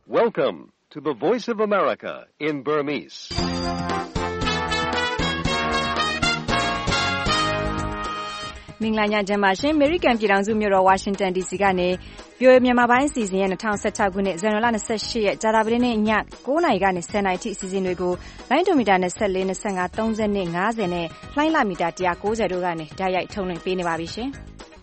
Welcome to the Voice of America in Burmese. ။မင်္ဂလာညချမ်းပါရှင်။ အမေရိကန်ပြည်ထောင်စုမြို့တော်ဝါရှင်တန် DC ကနေ VOA မြန်မာပိုင်းအစီအစဉ်ရဲ့2016ခုနှစ်ဇန်နဝါရီလ28ရက်ကြာသပတေးနေ့ည9:00နာရီကနေ10:00နာရီထိအစီအစဉ်တွေကိုလိုင်းဒိုမီတာ24 25 30နဲ့50နဲ့လှိုင်းလမီတာ190တို့ကနေတိုက်ရိုက်ထုတ်လွှင့်ပေးနေပါပြီရှင်။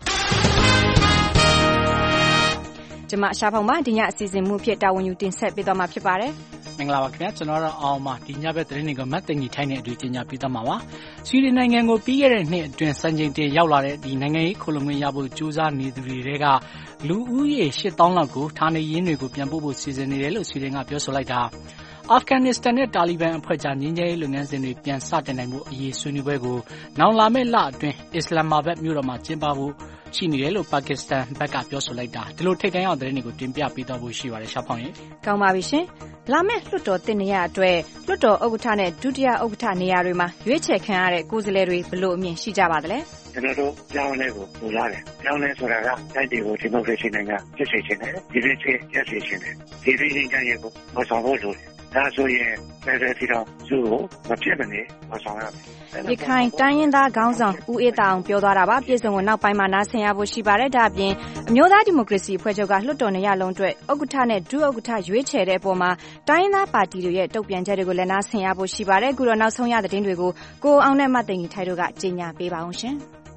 ကျွန်မရှာဖောင်ပါဒီညအစီအစဉ်မှုဖြစ်တာဝန်ယူတင်ဆက်ပေးသွားမှာဖြစ်ပါတယ်။မင်္ဂလာပါခင်ဗျာကျွန်တော်တို့အောင်ပါဒီညဘက်သတင်းတွေကိုမတ်တင်ကြီးထိုင်းတဲ့အတူကြီးညာပြသမှာပါဆွီဒင်နိုင်ငံကိုပြီးခဲ့တဲ့နှစ်အတွင်းစံချိန်တင်ရောက်လာတဲ့ဒီနိုင်ငံရေးခိုလုံခွင့်ရဖို့ကြိုးစားနေသူတွေကလူဦးရေ 8000 လောက်ကိုဌာနေရင်းတွေကိုပြန်ပို့ဖို့စီစဉ်နေတယ်လို့ဆွီဒင်ကပြောဆိုလိုက်တာအာဖဂန်နစ္စတန်နဲ့တာလီဘန်အဖွဲ့ကြားငြိမ်းချမ်းရေးလုပ်ငန်းစဉ်တွေပြန်စတင်နိုင်မှုအရေးဆွေးနွေးပွဲကိုနောက်လာမယ့်လအတွင်းအစ္စလာမာဘတ်မြို့တော်မှာကျင်းပဖို့ရှိနေတယ်လို့ပါကစ္စတန်ဘက်ကပြောဆိုလိုက်တာဒီလိုထိတ်တန့်အောင်သတင်းတွေကိုတင်ပြပေးသွားဖို့ရှိပါတယ်ရှာဖောင်းရေကောင်းပါပြီရှင်လာမယ့်လွှတ်တော်တင်နေရအတွက်လွှတ်တော်ဥက္ကဋ္ဌနဲ့ဒုတိယဥက္ကဋ္ဌနေရာတွေမှာရွေးချယ်ခံရတဲ့ကိုယ်စားလှယ်တွေဘယ်လိုအမြင်ရှိကြပါသလဲကျွန်တော်တို့ကြောင်းလဲကိုလိုလားတယ်ကြောင်းလဲဆိုတာကတိုက်တွေကိုဒီမိုကရေစီနိုင်ငံဖြစ်စေချင်တယ်ဒီလိုချင်းရစေချင်တယ်ဒီလိုချင်းကြရဲ့ကိုမဆောင်ဖို့လိုတယ်ဒါဆိုရင်ပြည်ထီတော်စုကိုမဖြစ်မနေမဆောင်ရမယ်ရခိုင်တိုင်းရင်းသားခေါင်းဆောင်ဦးအေးတာအောင်ပြောသွားတာပါပြည်စုံကိုနောက်ပိုင်းမှာနားဆင်ရဖို့ရှိပါတယ်ဒါအပြင်အမျိုးသားဒီမိုကရေစီအဖွဲ့ချုပ်ကလွှတ်တော်နေရာလုံးအတွက်ဥက္ကဋ္ဌနဲ့ဒုဥက္ကဋ္ဌရွေးချယ်တဲ့အပေါ်မှာတိုင်းရင်းသားပါတီတွေရဲ့တုံ့ပြန်ချက်တွေကိုလည်းနားဆင်ရဖို့ရှိပါတယ်အခုတော့နောက်ဆုံးရသတင်းတွေကိုကိုအောင်နဲ့မသိင်ကြီးထိုက်တို့ကကြေညာပေးပါအောင်ရှင်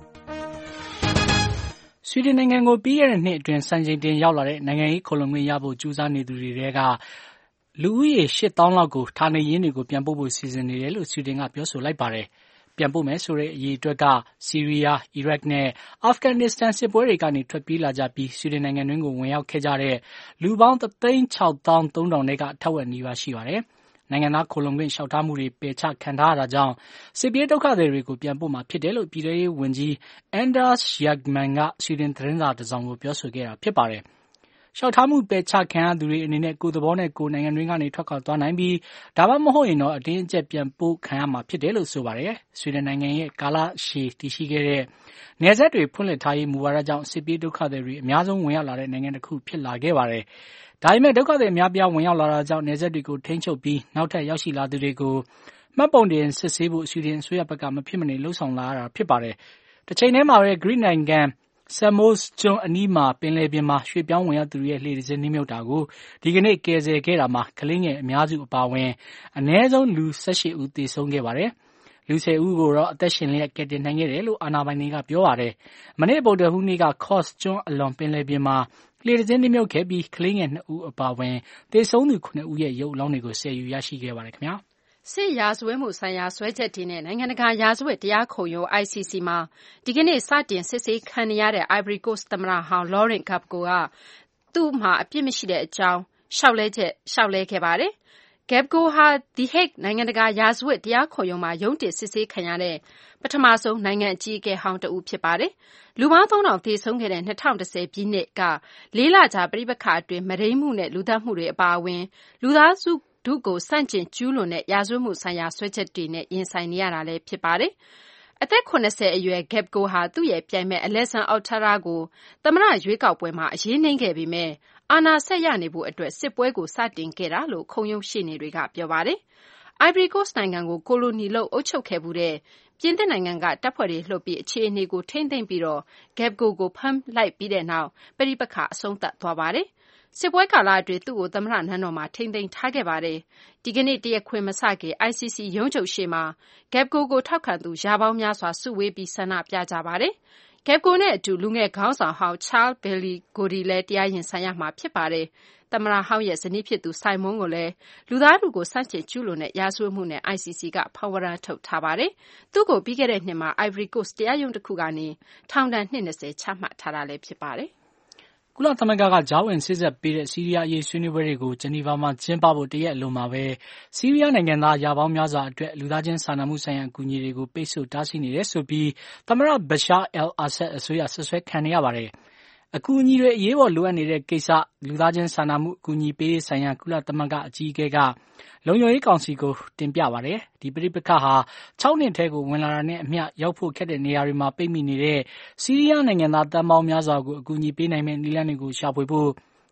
ဆွီဒင်နိုင်ငံကိုပြီးခဲ့တဲ့နှစ်အတွင်းစံချိန်တင်ရောက်လာတဲ့နိုင်ငံရေးခိုလုံခွင့်ရဖို့ကြိုးစားနေသူတွေကလူဦးရေ 8000 လောက်ကိုဌာနေရင်းတွေကိုပြန်ပို့ဖို့စီစဉ်နေတယ်လို့ဆွီဒင်ကပြောဆိုလိုက်ပါတယ်။ပြန်ပို့မယ်ဆိုတဲ့အရေးအတွက်ကဆီးရီးယား၊အီရတ်နဲ့အာဖဂန်နစ္စတန်စစ်ပွဲတွေကနေထွက်ပြေးလာကြပြီးဆွီဒင်နိုင်ငံတွင်းကိုဝင်ရောက်ခဲ့ကြတဲ့လူပေါင်း 163,300 နဲ့ကထက်ဝက်နီးပါးရှိပါတယ်။နိုင်ငံသားခိုလုံခွင့်လျှောက်ထားမှုတွေပယ်ချခံထားရတာကြောင့်စစ်ပြေးဒုက္ခသည်တွေကိုပြန်ပို့မှာဖြစ်တယ်လို့ပြည်ထောင်စုဝန်ကြီး Anders Ygeman ကဆွီဒင်သတင်းစာတစ်စောင်ကိုပြောဆိုခဲ့တာဖြစ်ပါတယ်။လျှောက်ထားမှုပယ်ချခံရသူတွေအနေနဲ့ကိုယ်သဘောနဲ့ကိုယ်နိုင်ငံတွင်းကနေထွက်ခွာသွားနိုင်ပြီးဒါမှမဟုတ်ရင်တော့အတင်းအကျပ်ပြန်ပို့ခံရမှာဖြစ်တယ်လို့ဆိုပါတယ်။ဆွီဒင်နိုင်ငံရဲ့ကာလရှည်တည်ရှိခဲ့တဲ့နယ်စပ်တွေဖွင့်လှစ်ထားရေးမူဝါဒကြောင့်စစ်ပြေးဒုက္ခသည်တွေအများဆုံးဝင်ရောက်လာတဲ့နိုင်ငံတစ်ခုဖြစ်လာခဲ့ပါတယ်။ဒါပေမဲ့ဒုက္ခသည်အများပြားဝင်ရောက်လာတာကြောင့်နယ်စပ်တွေကိုထိန်းချုပ်ပြီးနောက်ထပ်ရောက်ရှိလာသူတွေကိုမှတ်ပုံတင်စစ်ဆေးဖို့ဆွီဒင်အစိုးရဘက်ကမဖြစ်မနေလှုံ့ဆော်လာရတာဖြစ်ပါတယ်။တစ်ချိန်တည်းမှာပဲဂရိနိုင်ငံSamos ကျွန်းအနီးမှာပင်လယ်ပြင်မှာရွှေ့ပြောင်းဝင်ရောက်သူတွေရဲ့လှေတစ်စင်းနှင်းမြုပ်တာကိုဒီကနေ့ကယ်ဆယ်ခဲ့တာမှာကလေးငယ်အများစုအပါအဝင်အနည်းဆုံးလူ18ဦးသေဆုံးခဲ့ပါတယ်။လူ10ဦးကိုတော့အသက်ရှင်လျက်ကယ်တင်နိုင်ခဲ့တယ်လို့အာဏာပိုင်တွေကပြောပါတယ်။မနေ့ဗုဒ္ဓဟူးနေ့က Kos ကျွန်းအလွန်ပင်လယ်ပြင်မှာလှေတစ်စင်းနှင်းမြုပ်ခဲ့ပြီးကလေးငယ်2ဦးအပါအဝင်သေဆုံးသူ9ဦးရဲ့ရုပ်အလောင်းတွေကိုဆယ်ယူရရှိခဲ့ပါတယ်ခင်ဗျာ။စစ်ရာဇဝတ်မှုဆိုင်ရာစွဲချက်တွေနဲ့နိုင်ငံတကာရာဇဝတ်တရားခုံရုံး ICC မှာဒီကနေ့စတင်စစ်ဆေးခံနေရတဲ့ Ivory Coast သမ္မတဟောင်း Laurent Gbagbo ကသူ့မှာအပြစ်မရှိတဲ့အကြောင်းလျှောက်လဲခဲ့ပါတယ်။ Gbagbo ဟာ The Hague နိုင်ငံတကာရာဇဝတ်တရားခုံရုံးမှာရုံးတင်စစ်ဆေးခံရတဲ့ပထမဆုံးနိုင်ငံအကြီးအကဲဟောင်းတဦးဖြစ်ပါတယ်။လူပေါင်း 3000 သေဆုံးခဲ့တဲ့2010ပြည့်နှစ်က4 လကြာပဋိပက္ခအတွင်းမုဒိမ်းမှုနဲ့လူသတ်မှုတွေအပါအဝင်လူသားစုထုကိုဆန့်ကျင်ကျူးလွန်တဲ့ရာဇဝတ်မှုဆိုင်ရာစွဲချက်တွေနဲ့ရင်ဆိုင်နေရတာလည်းဖြစ်ပါတယ်။အသက်70အရွယ် Gbagbo ဟာသူ့ရဲ့ပြိုင်ဘက် Alassane Ouattara ကိုသမ္မတရွေးကောက်ပွဲမှာအရေးနိမ့်ခဲ့ပေမဲ့အာဏာဆက်ရနေဖို့အတွက်စစ်ပွဲကိုစတင်ခဲ့တာလို့ခုံရုံးရှေ့နေတွေကပြောပါတယ်။ Ivory Coast နိုင်ငံကိုကိုလိုနီလုပ်အုပ်ချုပ်ခဲ့ဖူးတဲ့ပြင်သစ်နိုင်ငံကတပ်ဖွဲ့တွေလွှတ်ပြီးအခြေအနေကိုထိန်းသိမ်းပြီးတော့ Gbagbo ကိုဖမ်းလိုက်ပြီးတဲ့နောက်ပဋိပက္ခအဆုံးသတ်သွားပါတယ်။စစ်ပွဲကာလအတွင်းသူ့ကိုသမ္မတနန်းတော်မှာထိန်းသိမ်းထားခဲ့ပါတယ်။ဒီကနေ့တရားခွင်မစခင် ICC ရုံးချုပ်ရှေ့မှာ Gbagbo ကိုထောက်ခံသူရာပေါင်းများစွာစုဝေးပြီးဆန္ဒပြကြပါတယ်။ Gbagbo နဲ့အတူလူငယ်ခေါင်းဆောင်ဟောင်း Charles Billy Goudi လည်းတရားရင်ဆိုင်ရမှာဖြစ်ပါတယ်။သမ္မတဟောင်းရဲ့ဇနီးဖြစ်သူ Simone ကိုလည်းလူသားထုကိုဆန့်ကျင်ကျူးလွန်တဲ့ရာဇဝတ်မှုနဲ့ ICC ကဖမ်းဝရမ်းထုတ်ထားပါတယ်။သူ့ကိုပြီးခဲ့တဲ့နှစ်မှာ Ivory Coast တရားရုံးတစ်ခုကနေထောင်ဒဏ်နှစ်20ချမှတ်ထားတာလည်းဖြစ်ပါတယ်။ကုလသမဂ္ဂကကြားဝင်စေ့စပ်ပေးတဲ့ဆီးရီးယားအရေးဆွေးနွေးပွဲတွေကိုဂျနီဗာမှာကျင်းပဖို့တရက်အလိုမှာပဲဆီးရီးယားနိုင်ငံသားရာပေါင်းများစွာအတွက်လူသားချင်းစာနာမှုဆိုင်ရာအကူအညီတွေကိုပိတ်ဆို့တားဆီးနေတယ်ဆိုပြီးသမ္မတ Bashar al-Assad အစိုးရဆွဆွဲခံနေရပါတယ်။အကူအညီတွေအရေးပေါ်လိုအပ်နေတဲ့ကိစ္စလူသားချင်းစာနာမှုအကူအညီပေးရေးဆိုင်ရာကုလသမဂ္ဂအကြီးအကဲကလုံခြုံရေးကောင်စီကိုတင်ပြပါတယ်။ဒီပဋိပက္ခဟာ6နှစ်ထဲကိုဝင်လာတာနဲ့အမျှရောက်ဖို့ခက်တဲ့နေရာတွေမှာပိတ်မိနေတဲ့ဆီးရီးယားနိုင်ငံသားတန်ပေါင်းများစွာကိုအကူအညီပေးနိုင်မယ့်နည်းလမ်းတွေကိုရှာဖွေဖို့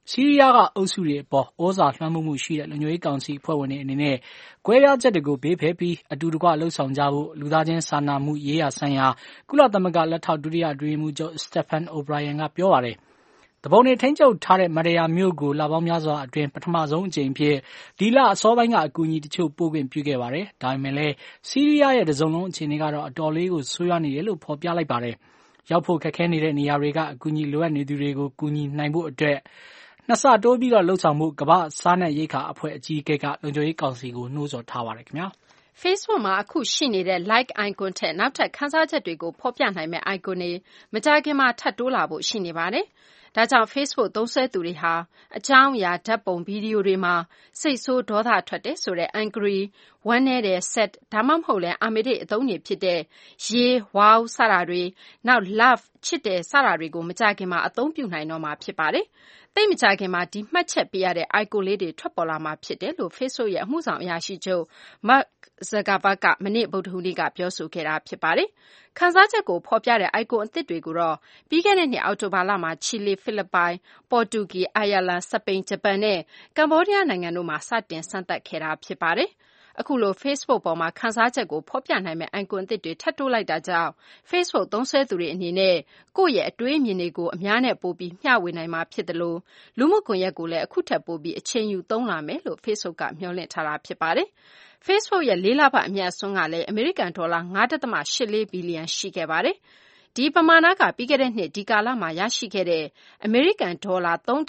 ဆီးရီးယားကအုပ်စုတွေအပေါ်ဩဇာလွှမ်းမိုးမှုရှိတဲ့လုံခြုံရေးကောင်စီအဖွဲ့ဝင်တွေအနေနဲ့ကွဲပြားချက်တွေကိုဘေးဖယ်ပြီးအတူတကွလှုပ်ဆောင်ကြဖို့လူသားချင်းစာနာမှုရေးရာဆိုင်ရာကုလသမဂ္ဂလက်ထောက်ဒုတိယအတွင်းရေးမှူးချုပ် Stephen O'Brien ကပြောပါတယ်။သူပုန်တွေထိန်းချုပ်ထားတဲ့မဒယာမြို့ကိုလပေါင်းများစွာအတွင်းပထမဆုံးအကြိမ်အဖြစ်ဒီလအစောပိုင်းကအကူအညီတချို့ပို့ခွင့်ပြုခဲ့ပါတယ်။ဒါပေမဲ့လည်းဆီးရီးယားရဲ့တစုံလုံးအခြေအနေကတော့အတော်လေးကိုဆိုးရွားနေတယ်လို့ဖော်ပြလိုက်ပါတယ်။ရောက်ဖို့ခက်ခဲနေတဲ့နေရာတွေကအကူအညီလိုအပ်နေသူတွေကိုကူညီနိုင်ဖို့အတွက်နှစ်ဆတိုးပြီးလှုပ်ဆောင်မှုကမ္ဘာ့စားနပ်ရိက္ခာအဖွဲ့အကြီးအကဲကလုံခြုံရေးကောင်စီကိုနှိုးဆော်ထားပါတယ်ခင်ဗျာ။ Facebook မှာအခုရှိနေတဲ့ Like icon ထက်နောက်ထပ်ခန်းစားချက်တွေကိုဖော်ပြနိုင်မဲ့ icon တွေမကြာခင်မှာထပ်တိုးလာဖို့ရှိနေပါတယ်။ဒါကြောင့် Facebook သုံးစွဲသူတွေဟာအကြောင်းအရာဓာတ်ပုံဗီဒီယိုတွေမှာစိတ်ဆိုးဒေါသထွက်တယ်ဆိုတဲ့ angry ဝမ်းနည်းတယ် sad ဒါမှမဟုတ်လည်းအာမေတိအသုံးတွေဖြစ်တဲ့ yeah wow စတာတွေနောက် love ချစ်တယ်စတာတွေကိုမကြာခင်မှာအသုံးပြုနိုင်တော့မှာဖြစ်ပါတယ်။သိမကြခင်မှာဒီမှတ်ချက်ပေးရတဲ့ icon လေးတွေထွက်ပေါ်လာမှာဖြစ်တယ်လို့ Facebook ရဲ့အမှုဆောင်အရာရှိချုပ် Mark Zuckerberg ကမနေ့ဗုဒ္ဓဟူးနေ့ကပြောဆိုခဲ့တာဖြစ်ပါတယ်။ခန်းစားချက်ကိုဖော်ပြတဲ့ icon အသစ်တွေကိုတော့ပြီးခဲ့တဲ့နှစ်အောက်တိုဘာလမှာချီလီ၊ဖိလစ်ပိုင်၊ပေါ်တူဂီ၊အိုင်ယာလန်၊စပိန်၊ဂျပန်နဲ့ကမ္ဘောဒီးယားနိုင်ငံတို့မှာစတင်စမ်းသပ်ခဲ့တာဖြစ်ပါတယ်။အခုလို Facebook ပေါ်မှာခန်းစားချက်ကိုဖော်ပြနိုင်မဲ့ icon အသစ်တွေထပ်တိုးလိုက်တာကြောင့် Facebook သုံးစွဲသူတွေအနေနဲ့ကိုယ့်ရဲ့အတွေးအမြင်တွေကိုအများနဲ့ပိုပြီးမျှဝေနိုင်မှာဖြစ်သလိုလူမှုကွန်ရက်ကိုလည်းအခုထက်ပိုပြီးအချိန်ယူသုံးလာမယ်လို့ Facebook ကမျှော်လင့်ထားတာဖြစ်ပါတယ်။ Facebook ရဲ့4 လပတ်အမြတ်အစွန်းကလည်းအမေရိကန်ဒေါ်လာ 5.84 ဘီလီယံရှိခဲ့ပါတယ်။ဒီပမာဏကပြီးခဲ့တဲ့နှစ်ဒီကာလမှာရရှိခဲ့တဲ့အမေရိကန်ဒေါ်လာ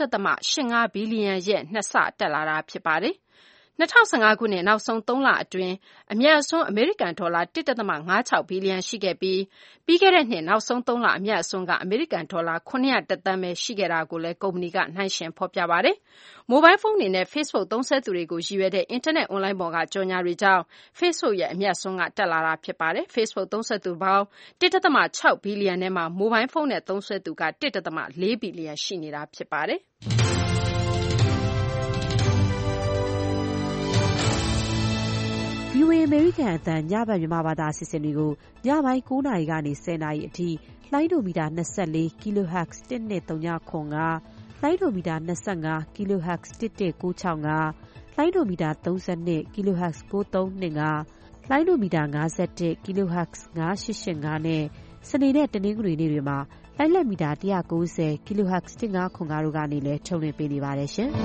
3.85 ဘီလီယံရဲ့2ဆတက်လာတာဖြစ်ပါတယ်။2015ခုနှစ်နောက်ဆုံး3လအတွင်းအမြတ်အစွန်းအမေရိကန်ဒေါ်လာ 1.56 ဘီလီယံရှိခဲ့ပြီးပြီးခဲ့တဲ့နှစ်နောက်ဆုံး3လအမြတ်အစွန်းကအမေရိကန်ဒေါ်လာ901သန်းပဲရှိခဲ့တာကိုလည်းကုမ္ပဏီကနှိုင်းယှဉ်ဖော်ပြပါတယ်။မိုဘိုင်းဖုန်းတွေနဲ့ Facebook သုံးစွဲသူတွေကိုရည်ရွယ်တဲ့အင်တာနက်အွန်လိုင်းပေါ်ကကြော်ငြာတွေကြောင့် Facebook ရဲ့အမြတ်အစွန်းကတက်လာတာဖြစ်ပါတယ်။ Facebook သုံးစွဲသူပေါင်း 1.6 ဘီလီယံထဲမှာမိုဘိုင်းဖုန်းနဲ့သုံးစွဲသူက 1.4 ဘီလီယံရှိနေတာဖြစ်ပါတယ်။ VOA အမေရိကန်အသံညဘက်မြန်မာဘာသာအစီအစဉ်တွေကိုညပိုင်း9:00 နာရီကနေ10:00 နာရီအထိလိုင်းဒိုမီတာ24 kHz 12395လိုင်းဒိုမီတာ25 kHz 11965လိုင်းဒိုမီတာ32 kHz 9325လိုင်းဒိုမီတာ51 kHz 9885နဲ့စနေနဲ့တနင်္ဂနွေနေ့တွေမှာလိုင်းလက်မီတာ190 kHz 1505တို့ကနေလည်းထုတ်လွှင့်ပေးနေပါတယ်ရှင်။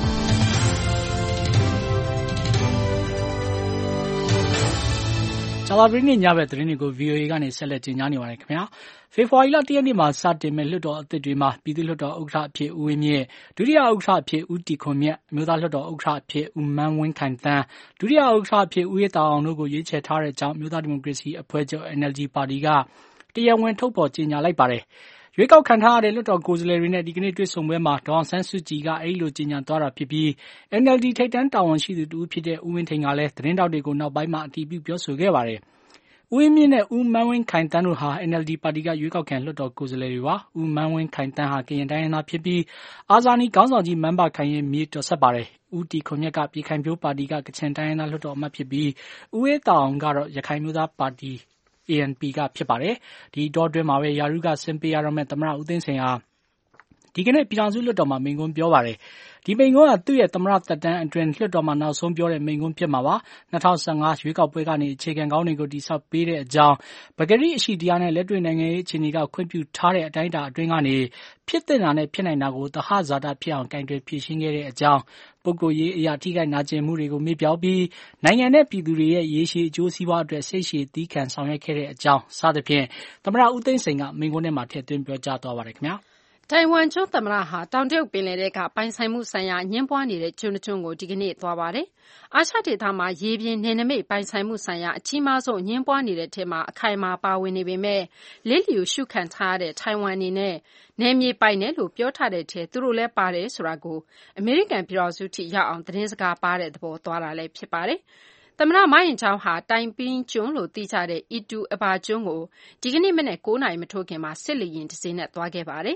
ကြာသပတေးနေ့ညဘက်သတင်းတွေကို VOA ကနေဆက်လက်တင်ပြနေပါတယ်ခင်ဗျာ။ဖေဖော်ဝါရီလ1ရက်နေ့မှာစတင်မဲ့လွှတ်တော်အသစ်တွေမှာပြည်သူ့လွှတ်တော်ဥက္ကဋ္ဌအဖြစ်ဦးဝင်းမြင့်၊ဒုတိယဥက္ကဋ္ဌအဖြစ်ဦးတီခွန်မြတ်၊အမျိုးသားလွှတ်တော်ဥက္ကဋ္ဌအဖြစ်ဦးမန်းဝင်းခိုင်သန်း၊ဒုတိယဥက္ကဋ္ဌအဖြစ်ဦးအေးသာအောင်တို့ကိုရွေးချယ်ထားတဲ့အကြောင်းအမျိုးသားဒီမိုကရေစီအဖွဲ့ချုပ် NLD ပါတီကတရားဝင်ထုတ်ဖော်ကြေညာလိုက်ပါတယ်။ရွေးကောက်ခံထားရတဲ့လွှတ်တော်ကိုယ်စားလှယ်တွေနဲ့ဒီကနေ့တွေ့ဆုံပွဲမှာဒေါ်အောင်ဆန်းစုကြည်ကအဲဒီလိုကြေညာသွားတာဖြစ်ပြီး NLD ထိပ်တန်းတာဝန်ရှိသူတဦးဖြစ်တဲ့ဦးဝင်းထိန်ကလည်းသတင်းထောက်တွေကိုနောက်ပိုင်းမှာအတည်ပြုပြောဆိုခဲ့ပါတယ်။ဦးဝင်းမြင့်နဲ့ဦးမန်းဝင်းခိုင်သန်းတို့ဟာ NLD ပါတီကရွေးကောက်ခံလွှတ်တော်ကိုယ်စားလှယ်တွေပါ။ဦးမန်းဝင်းခိုင်သန်းဟာကရင်တိုင်းရင်းသားဖြစ်ပြီးအာဇာနည်ခေါင်းဆောင်ကြီးမန်းဘခိုင်ရဲ့မြေးတော်ဆက်ပါတယ်။ဦးတီခွန်မြတ်ကပြည်ခိုင်ဖြိုးပါတီကကချင်တိုင်းရင်းသားလွှတ်တော်အမတ်ဖြစ်ပြီးဦးအေးသာအောင်ကတော့ရခိုင်မျိုးသားပါတီ ANP ကဖြစ်ပါတယ်။ဒီတောအတွင်းမှာပဲရာထူးကဆင်းပေးရတော့မဲ့သမ္မတဦးသိန်းစိန်ဟာဒီကနေ့ပြည်ထောင်စုလွှတ်တော်မှာမိန့်ခွန်းပြောပါတယ်။ဒီမိန့်ခွန်းကသူ့ရဲ့သမ္မတသက်တမ်းအတွင်းလွှတ်တော်မှာနောက်ဆုံးပြောတဲ့မိန့်ခွန်းဖြစ်မှာပါ။2015ရွေးကောက်ပွဲကနေအခြေခံကောင်းတွေကိုတည်ဆောက်ပေးတဲ့အကြောင်းပကတိအရှိတရားနဲ့လက်တွေ့နိုင်ငံရေးအခြေအနေကခွင့်ပြုထားတဲ့အတိုင်းအတာအတွင်းကနေဖြစ်သင့်တာနဲ့ဖြစ်နိုင်တာကိုသဟဇာတဖြစ်အောင်ကင်တွယ်ဖြည့်ရှင်းခဲ့တဲ့အကြောင်းပုဂ္ဂိုလ်ရေးအရာထိခိုက်နာကျင်မှုတွေကိုမေ့ပြောင်းပြီးနိုင်ငံနဲ့ပြည်သူတွေရဲ့ရေရှည်အကျိုးစီးပွားအတွက်စိတ်ရှည်သီးခံဆောင်ရွက်ခဲ့တဲ့အကြောင်းစသဖြင့်သမ္မတဦးသိန်းစိန်ကမိန့်ခွန်းထဲမှာထည့်သွင်းပြောကြားသွားပါတယ်ခင်ဗျာ။တိုင်ဝမ်ကျွန်းသမ္မတဟာတောင်တရုတ်ပင်လယ်ထဲကပိုင်ဆိုင်မှုဆိုင်ရာအငြင်းပွားနေတဲ့ကျွန်းတစ်ကျွန်းကိုဒီကနေ့သွားပါတယ်။အာရှဒေသမှာရေပြင်နယ်နိမိတ်ပိုင်ဆိုင်မှုဆိုင်ရာအကြီးမားဆုံးအငြင်းပွားနေတဲ့ထဲမှာအခိုင်အမာပါဝင်နေပေမဲ့လစ်လျူရှုခံထားရတဲ့ထိုင်ဝမ်အနေနဲ့နယ်မြေပိုင်တယ်လို့ပြောထားတဲ့ထဲသူတို့လည်းပါတယ်ဆိုတာကိုအမေရိကန်ပြည်ထောင်စုထိရောက်အောင်သတင်းစကားပါတဲ့သဘောသွားတာလည်းဖြစ်ပါတယ်။သမ္မတမိုင်းရင်ချောင်းဟာတိုင်ပင်းကျွန်းလို့သိကြတဲ့အီတူအဘာကျွန်းကိုဒီကနေ့မနက်9:00နာရီမထိုးခင်မှာစစ်လေယာဉ်တစ်စင်းနဲ့သွားခဲ့ပါတယ်။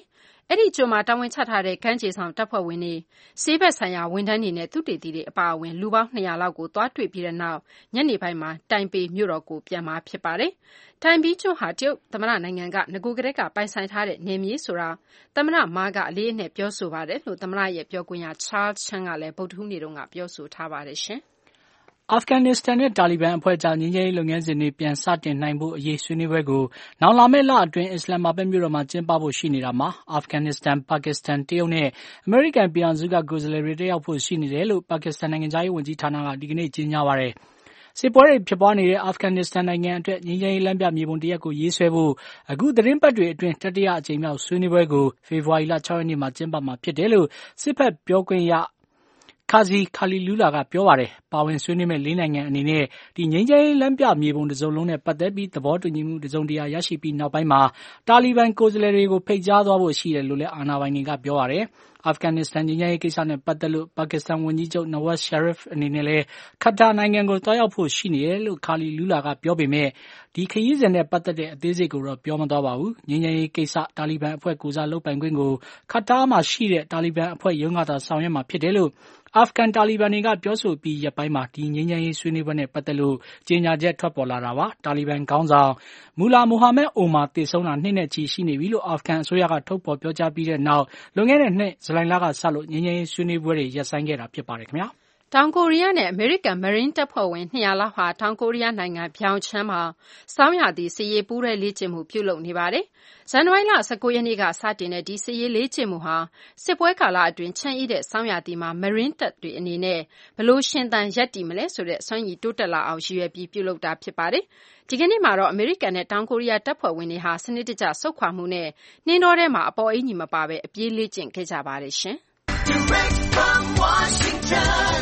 အဲ့ဒီကျွန်းမှာတာဝန်ချထားတဲ့ကမ်းခြေဆောင်တပ်ဖွဲ့ဝင်တွေဆေးဘက်ဆိုင်ရာဝန်ထမ်းတွေနဲ့သုတေသီတွေအပါအဝင်လူပေါင်း200လောက်ကိုသွားတွေ့ပြီးတဲ့နောက်ညနေပိုင်းမှာတိုင်ပေမြို့တော်ကိုပြန်မှာဖြစ်ပါတယ်။တိုင်ပေကျွန်းဟာတရုတ်သမ္မတနိုင်ငံကငကိုကလေးကပိုင်ဆိုင်ထားတဲ့နေမြေဆိုတာသမ္မတမာကအလေးအနက်ပြောဆိုပါတယ်လို့သမ္မတရဲ့ပြောခွင့်ရ Charles Chen ကလည်းဗုဒ္ဓဟူးနေ့တုန်းကပြောဆိုထားပါတယ်ရှင်။အာဖဂန်နစ္စတန်နဲ့တာလီဘန်အဖွဲ့ကြားငြိမ်းချမ်းရေးလုပ်ငန်းစဉ်တွေပြန်စတင်နိုင်ဖို့အရေးဆွေးနွေးပွဲကိုနောက်လာမယ့်လအတွင်းအစ္စလာမ်မာဘတ်မြို့တော်မှာကျင်းပဖို့ရှိနေတာမှာအာဖဂန်နစ္စတန်ပါကစ္စတန်တရုတ်နဲ့အမေရိကန်ပြည်ထောင်စုကကိုယ်စားလှယ်တွေတက်ရောက်ဖို့ရှိနေတယ်လို့ပါကစ္စတန်နိုင်ငံသားရေးဝန်ကြီးဌာနကဒီကနေ့ကြေညာပါတယ်။စစ်ပွဲတွေဖြစ်ပွားနေတဲ့အာဖဂန်နစ္စတန်နိုင်ငံအတွက်ငြိမ်းချမ်းရေးလမ်းပြမြေပုံတရက်ကိုရေးဆွဲဖို့အခုသတင်းပတ်တွေအတွင်းတတိယအကြိမ်မြောက်ဆွေးနွေးပွဲကိုဖေဖော်ဝါရီလ6ရက်နေ့မှာကျင်းပမှာဖြစ်တယ်လို့စစ်ဘက်ပြောခွင့်ရKazi Khalilullah ကပြောပါတယ်။ပါဝင်ဆွေးနွေးမဲ့၄နိုင်ငံအနေနဲ့ဒီငြိမ်းချမ်းရေးလမ်းပြမြေပုံတစ်စုံလုံးနဲ့ပတ်သက်ပြီးသဘောတူညီမှုတစ်စုံတရာရရှိပြီးနောက်ပိုင်းမှာတာလီဘန်ကိုယ်စားလှယ်တွေကိုဖိတ်ကြားသွားဖို့ရှိတယ်လို့လည်းအာဏာပိုင်တွေကပြောပါတယ်။အာဖဂန်နစ္စတန်ငြိမ်းချမ်းရေးကိစ္စနဲ့ပတ်သက်လို့ပါကစ္စတန်ဝန်ကြီးချုပ် Nawaz Sharif အနေနဲ့လည်းခတ်တာနိုင်ငံကိုတွားရောက်ဖို့ရှိနေတယ်လို့ Khalilullah ကပြောပေမဲ့ဒီခရီးစဉ်နဲ့ပတ်သက်တဲ့အသေးစိတ်ကိုတော့ပြောမသွားပါဘူး။ငြိမ်းချမ်းရေးကိစ္စတာလီဘန်အဖွဲ့ကိုစားလုပ်ပိုင်ခွင့်ကိုခတ်တာမှာရှိတဲ့တာလီဘန်အဖွဲ့ရုံးကသာဆောင်ရွက်မှာဖြစ်တယ်လို့အာဖဂန်တာလီဘန်တွေကပြောဆိုပြီးရက်ပိုင်းမှာဒီငြိမ်းချမ်းရေးဆွေးနွေးပွဲနဲ့ပတ်သက်လို့ကြေညာချက်ထွက်ပေါ်လာတာပါ။တာလီဘန်ခေါင်းဆောင်မူလာမိုဟာမက်အိုမာတည်ဆုံးတာနှစ်နဲ့ချီရှိနေပြီလို့အာဖဂန်အစိုးရကထုတ်ဖော်ပြောကြားပြီးတဲ့နောက်လွန်ခဲ့တဲ့နှစ်ဇူလိုင်လကစလို့ငြိမ်းချမ်းရေးဆွေးနွေးပွဲတွေရပ်ဆိုင်းခဲ့တာဖြစ်ပါတယ်ခင်ဗျာ။တောင်ကိုရီးယားနဲ့အမေရိကန်မရင်းတပ်ဖွဲ့ဝင်200လောက်ဟာတောင်ကိုရီးယားနိုင်ငံဗျောင်ချမ်းမှာစောင်းရာသီစစ်ရေးပူးတွဲလေ့ကျင့်မှုပြုလုပ်နေပါတယ်။ဇန်နဝါရီလ19ရက်နေ့ကစတင်တဲ့ဒီစစ်ရေးလေ့ကျင့်မှုဟာစစ်ပွဲကာလအတွင်းချမ်းအေးတဲ့စောင်းရာသီမှာမရင်းတပ်တွေအနေနဲ့ဘယ်လိုရှင်သန်ရပ်တည်မလဲဆိုတဲ့စွမ်းရည်တိုးတက်လာအောင်ရည်ရွယ်ပြီးပြုလုပ်တာဖြစ်ပါတယ်။ဒီကနေ့မှာတော့အမေရိကန်နဲ့တောင်ကိုရီးယားတပ်ဖွဲ့ဝင်တွေဟာစနစ်တကျဆုတ်ခွာမှုနဲ့နှင်းတော်ထဲမှာအပေါ်အင်းကြီးမပါဘဲအပြေးလေ့ကျင့်ခဲ့ကြပါတယ်ရှင်။ Direct from Washington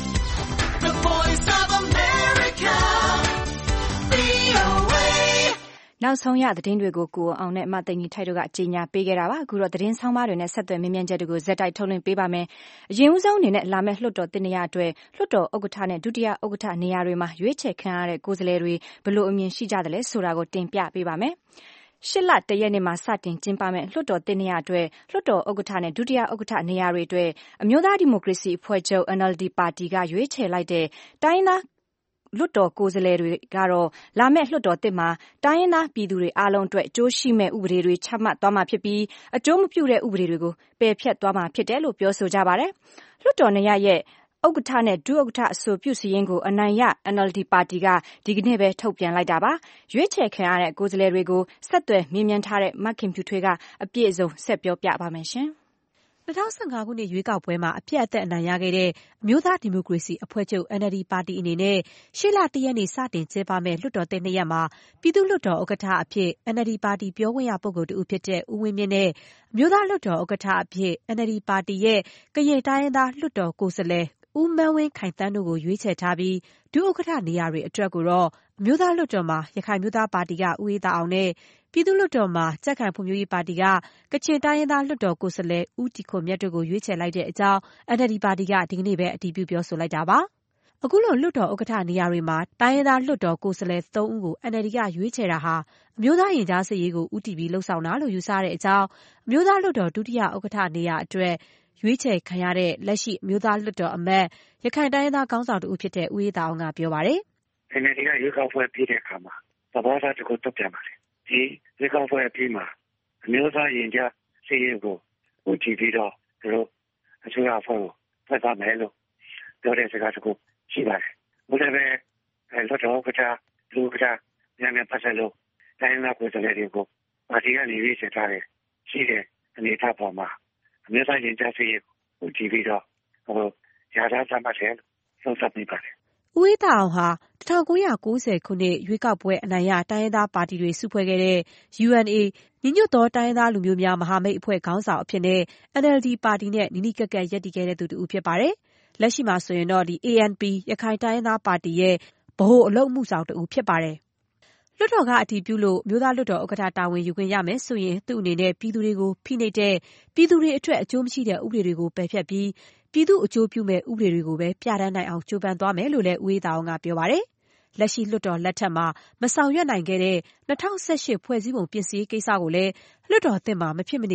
The Voice of America, VOA နောက်ဆုံးရသတင်းတွေကိုကိုအောင်နဲ့မသိင်ကြီးထိုက်တို့ကကြီးညာပေးခဲ့တာပါအခုတော့သတင်းဆောင်မတွေနဲ့ဆက်သွယ်မြင်မြန်ချက်တွေကိုဇက်တိုက်ထုတ်လွှင့်ပေးပါမယ်အရင်ဦးဆုံးအနေနဲ့လာမယ့်လွှတ်တော်တင်နေရအတွက်လွှတ်တော်ဥက္ကဋ္ဌနဲ့ဒုတိယဥက္ကဋ္ဌနေရာတွေမှာရွေးချယ်ခံရတဲ့ကိုယ်စားလှယ်တွေဘယ်လိုအမြင်ရှိကြတယ်လဲဆိုတာကိုတင်ပြပေးပါမယ်8လ1ရက်နေ့မှာစတင်ကျင်းပမဲ့လွှတ်တော်တင်နေရအတွက်လွှတ်တော်ဥက္ကဋ္ဌနဲ့ဒုတိယဥက္ကဋ္ဌနေရာတွေအတွက်အမျိုးသားဒီမိုကရေစီအဖွဲ့ချုပ် NLD ပါတီကရွေးချယ်လိုက်တဲ့တိုင်းသားလွှတ်တော်ကိုယ်စားလှယ်တွေကတော့လာမယ့်လွှတ်တော်တစ်မှာတိုင်းရင်းသားပြည်သူတွေအားလုံးအတွက်အကျိုးရှိမဲ့ဥပဒေတွေချမှတ်သွားမှာဖြစ်ပြီးအကျိုးမပြုတဲ့ဥပဒေတွေကိုပယ်ဖျက်သွားမှာဖြစ်တယ်လို့ပြောဆိုကြပါတယ်။လွှတ်တော်နေရာရဲ့ဥက္ကဋ္ဌနဲ့ဒုဥက္ကဋ္ဌအဆိုပြုစီရင်ကိုအနိုင်ရ NLD ပါတီကဒီကနေ့ပဲထုတ်ပြန်လိုက်တာပါ။ရွေးချယ်ခံရတဲ့ကိုယ်စားလှယ်တွေကိုဆက်သွယ်မြင်မြန်ထားတဲ့မခင်ဖြူထွေးကအပြည့်အစုံဆက်ပြောပြပါမယ်ရှင်။2015ခုနှစ်ရွေးကောက်ပွဲမှာအပြတ်အသတ်အနိုင်ရခဲ့တဲ့အမျိုးသားဒီမိုကရေစီအဖွဲ့ချုပ် NLD ပါတီအနေနဲ့8လ1ရက်နေ့စတင်ကျင်းပမဲ့လွှတ်တော်သစ်2ရက်မှာပြည်သူ့လွှတ်တော်ဥက္ကဋ္ဌအဖြစ် NLD ပါတီပြောခွင့်ရပုဂ္ဂိုလ်တူဖြစ်တဲ့ဦးဝင်းမြင့်နဲ့အမျိုးသားလွှတ်တော်ဥက္ကဋ္ဌအဖြစ် NLD ပါတီရဲ့ကရင်တိုင်းရင်းသားလွှတ်တော်ကိုယ်စားလှယ်ဦးမန်းဝင်းခိုင်တန်းတို့ကိုရွေးချယ်ထားပြီးဒုဥက္ကဋ္ဌနေရာတွေအတွက်ကိုတော့အမျိုးသားလွှတ်တော်မှာရခိုင်မျိုးသားပါတီကဦးအေးသာအောင်နဲ့ပြည်သူ့လွှတ်တော်မှာကြံ့ခိုင်ဖွံ့ဖြိုးရေးပါတီကကချင်တိုင်းရင်းသားလွှတ်တော်ကိုယ်စားလှယ်ဦးတီခွန်မြတ်တို့ကိုရွေးချယ်လိုက်တဲ့အကြောင်း NLD ပါတီကဒီကနေ့ပဲအတည်ပြုပြောဆိုလိုက်တာပါ။အခုလိုလွှတ်တော်ဥက္ကဋ္ဌနေရာတွေမှာတိုင်းရင်းသားလွှတ်တော်ကိုယ်စားလှယ်3ဦးကို NLD ကရွေးချယ်တာဟာအမျိုးသားရင်ကြားစေ့ရေးကိုဦးတည်ပြီးလှုပ်ဆောင်တာလို့ယူဆတဲ့အကြောင်းအမျိုးသားလွှတ်တော်ဒုတိယဥက္ကဋ္ဌနေရာအတွက်ရွေးချယ်ခံရတဲ့လက်ရှိအမျိုးသားလွှတ်တော်အမတ်ရခိုင်တိုင်းရင်းသားခေါင်းဆောင်တူဖြစ်တဲ့ဦးအေးသာအောင်ကပြောပါတယ်။ NLD ကရွေးကောက်ပွဲပြီးတဲ့အခါမှာသဘောထားတစ်ခုတုံ့ပြန်ပါတယ်။ဒီရွေးကောက်ပွဲပြီးမှာအမျိုးသားရင်ကြားစေ့ရေးကိုဦးတည်ပြီးတော့သူတို့အစိုးရအဖွဲ့ကိုဖွဲ့သွားမယ်လို့ပြောတဲ့စကားတစ်ခုရှိပါတယ်။ဘုရားပဲလွှတ်တော်ဥက္ကဋ္ဌလူဥက္ကဋ္ဌများနဲ့ပတ်သက်လို့တိုင်းသားကိုယ်စားလှယ်တွေကိုပါတီကနေရွေးချယ်ထားတဲ့ရှိတဲ့အနေအထားပေါ်မှာအမျိုးသားရင်ကြားစေ့ရေးကိုဦးတည်ပြီးတော့ရာဇသတ်မှတ်တယ်လို့သုံးသပ်မိပါတယ်။ဦးအေးသာအောင်ဟာ1990ခုနှစ်ရွေးကောက်ပွဲအနိုင်ရတိုင်းရင်းသားပါတီတွေစုဖွဲ့ခဲ့တဲ့ UNA ညီညွတ်သောတိုင်းရင်းသားလူမျိုးများမဟာမိတ်အဖွဲ့ခေါင်းဆောင်အဖြစ်နဲ့ NLD ပါတီနဲ့နီးနီးကပ်ကပ်ရပ်တည်ခဲ့တဲ့သူတူဖြစ်ပါတယ်။လက်ရှိမှာဆိုရင်တော့ANP ရခိုင်တိုင်းရင်းသားပါတီရဲ့ဗဟိုအလုပ်အမှုဆောင်တူဖြစ်ပါတယ်။လွှတ်တော်ကအတည်ပြုလို့မျိုးသားလွှတ်တော်ဥက္ကဋ္ဌတာဝန်ယူခွင့်ရမယ်ဆိုရင်သူ့အနေနဲ့ပြည်သူတွေကိုဖိနှိပ်တဲ့ပြည်သူတွေအတွက်အကျိုးမရှိတဲ့ဥပဒေတွေကိုပယ်ဖျက်ပြီးပြည်သူ့အကျိုးပြုမဲ့ဥပဒေတွေကိုပဲပြဋ္ဌာန်းနိုင်အောင်ကြိုးပမ်းသွားမယ်လို့လည်းဦးအေးသာအောင်ကပြောပါတယ်။လက်ရှိလွှတ်တော်လက်ထက်မှာမဆောင်ရွက်နိုင်ခဲ့တဲ့2018ဖွဲ့စည်းပုံပြင်ဆင်ရေးကိစ္စကိုလည်းလွှတ်တော်သစ်မှာမဖြစ်မနေ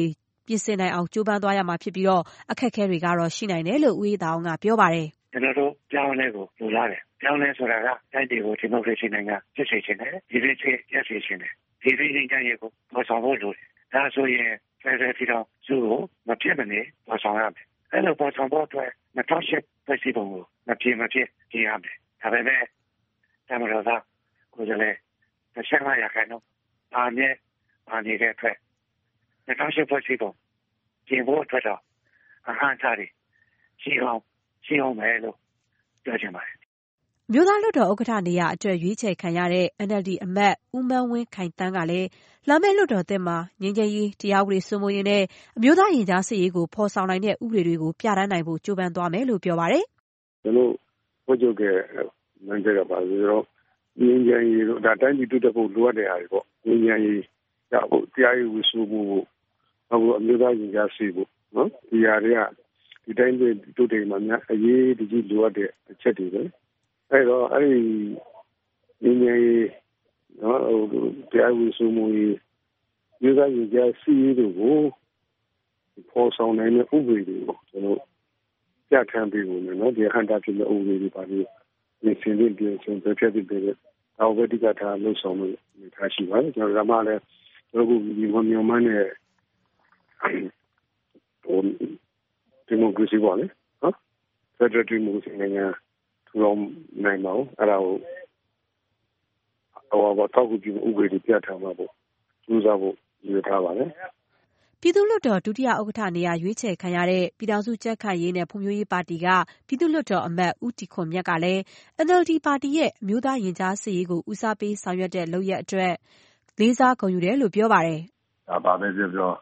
ပြင်ဆင်နိုင်အောင်ကြိုးပမ်းသွားရမှာဖြစ်ပြီးတော့အခက်အခဲတွေကတော့ရှိနိုင်တယ်လို့ဦးအေးသာအောင်ကပြောပါတယ်။ကျွန်တော်တို့ပြောင်းလဲကိုလိုလားတယ်။ပြောင်းလဲဆိုတာကတိုင်းပြည်ကိုဒီမိုကရေစီနိုင်ငံဖြစ်စေချင်တယ်။ဒီလိုချင်းရစေချင်တယ်။ဒီလိုချင်းကြရဲ့ကိုပေါ်ဆောင်ဖို့လိုတယ်။ဒါဆိုရင်ဖက်ဒရယ်ပြည်ထောင်စုကိုမဖြစ်မနေပေါ်ဆောင်ရမယ်။အဲ့လိုပေါ်ဆောင်ဖို့အတွက်2008ဖွဲ့စည်းပုံကိုမဖြစ်ပြင်ရမယ်။ဒါပေမဲ့တမတော်သားကိုယ်စားလှယ်25ရာခိုင်နှုန်းပါနေတဲ့အတွက်2008ဖွဲ့စည်းပုံပြင်ဖို့အတွက်တော့အဟန့်အတားတွေရှိအောင်မယ်လို့ပြောချင်ပါတယ်။မြို့သားလွှတ်တော်ဥက္ကဋ္ဌနေရာအတွက်ရွေးချယ်ခံရတဲ့ NLD အမတ်ဦးမန်းဝင်းခိုင်တန်းကလည်းလာမယ့်လွှတ်တော်သစ်မှာငြိမ်းချမ်းရေးတရားဥပဒေစိုးမိုးရေးနဲ့အမျိုးသားရင်ကြားစေ့ရေးကိုဖော်ဆောင်နိုင်တဲ့ဥပဒေတွေကိုပြဋ္ဌာန်းနိုင်ဖို့ကြိုးပမ်းသွားမယ်လို့ပြောပါတယ်။ကျွန်တော်ဖွဲ့ချုပ်ကမှန်ကြတာပါဆိုတော့ငြိမ်းချမ်းရေးတို့ဒါတိုင်းပြည်တိုးတက်ဖို့လိုအပ်တဲ့ဟာတွေပေါ့ငြိမ်းချမ်းရေးရဖို့တရားရေးဝိစုမှုဖို့အခုအမျိုးသားရင်ကြားစေ့ဖို့နော်ဒီဟာတွေကဒီတိုင်းပြည်တိုးတက်မှာများအရေးတကြီးလိုအပ်တဲ့အချက်တွေပဲအဲ့တော့အဲ့ဒီငြိမ်းချမ်းရေးနော်တရားဝိစုမှုရေးမျိုးသားရင်ကြားစေ့ရေးတို့ကိုဖော်ဆောင်နိုင်တဲ့ဥပဒေတွေကိုကျွန်တော်ပြဋ္ဌာန်းပေးဖို့နော်ဒီဟန်တာဖြစ်တဲ့ဥပဒေတွေပါပြီးဒီစင်တဲ့ဒီစင်တဲ့ဖြစ်တဲ့ဒါဝတိကထားလို့ဆောင်လို့ထားရှိပါတယ်ကျွန်တော်ကမှလည်းတို့ကဒီမြန်မာနဲ့ဒီမိုကရေစီပေါ်လေနော်ဖက်ဒရယ်ဒီမိုကရေစီနိုင်ငံထူထောင်နိုင်ပါဦးအဲ့ဒါကိုတော့ကူပြီးဥပဒေပြဋ္ဌာန်းမှာပေါ့ကျူးစာဖို့ရည်ထားပါတယ်ပြည်သူ့လွှတ်တော်ဒုတိယဥက္ကဋ္ဌနေရာရွေးချယ်ခံရတဲ့ပြည်ထောင်စုကြံ့ခိုင်ရေးနဲ့ဖွံ့ဖြိုးရေးပါတီကပြည်သူ့လွှတ်တော်အမတ်ဦးတီခွန်မြတ်ကလည်း NLD ပါတီရဲ့အမျိုးသားရင်ကြားစေ့ရေးကိုဦးစားပေးဆောင်ရွက်တဲ့လုပ်ရပ်အတွက်လေးစားဂုဏ်ယူတယ်လို့ပြောပါတယ်။ဒါပါပဲပြောဒါ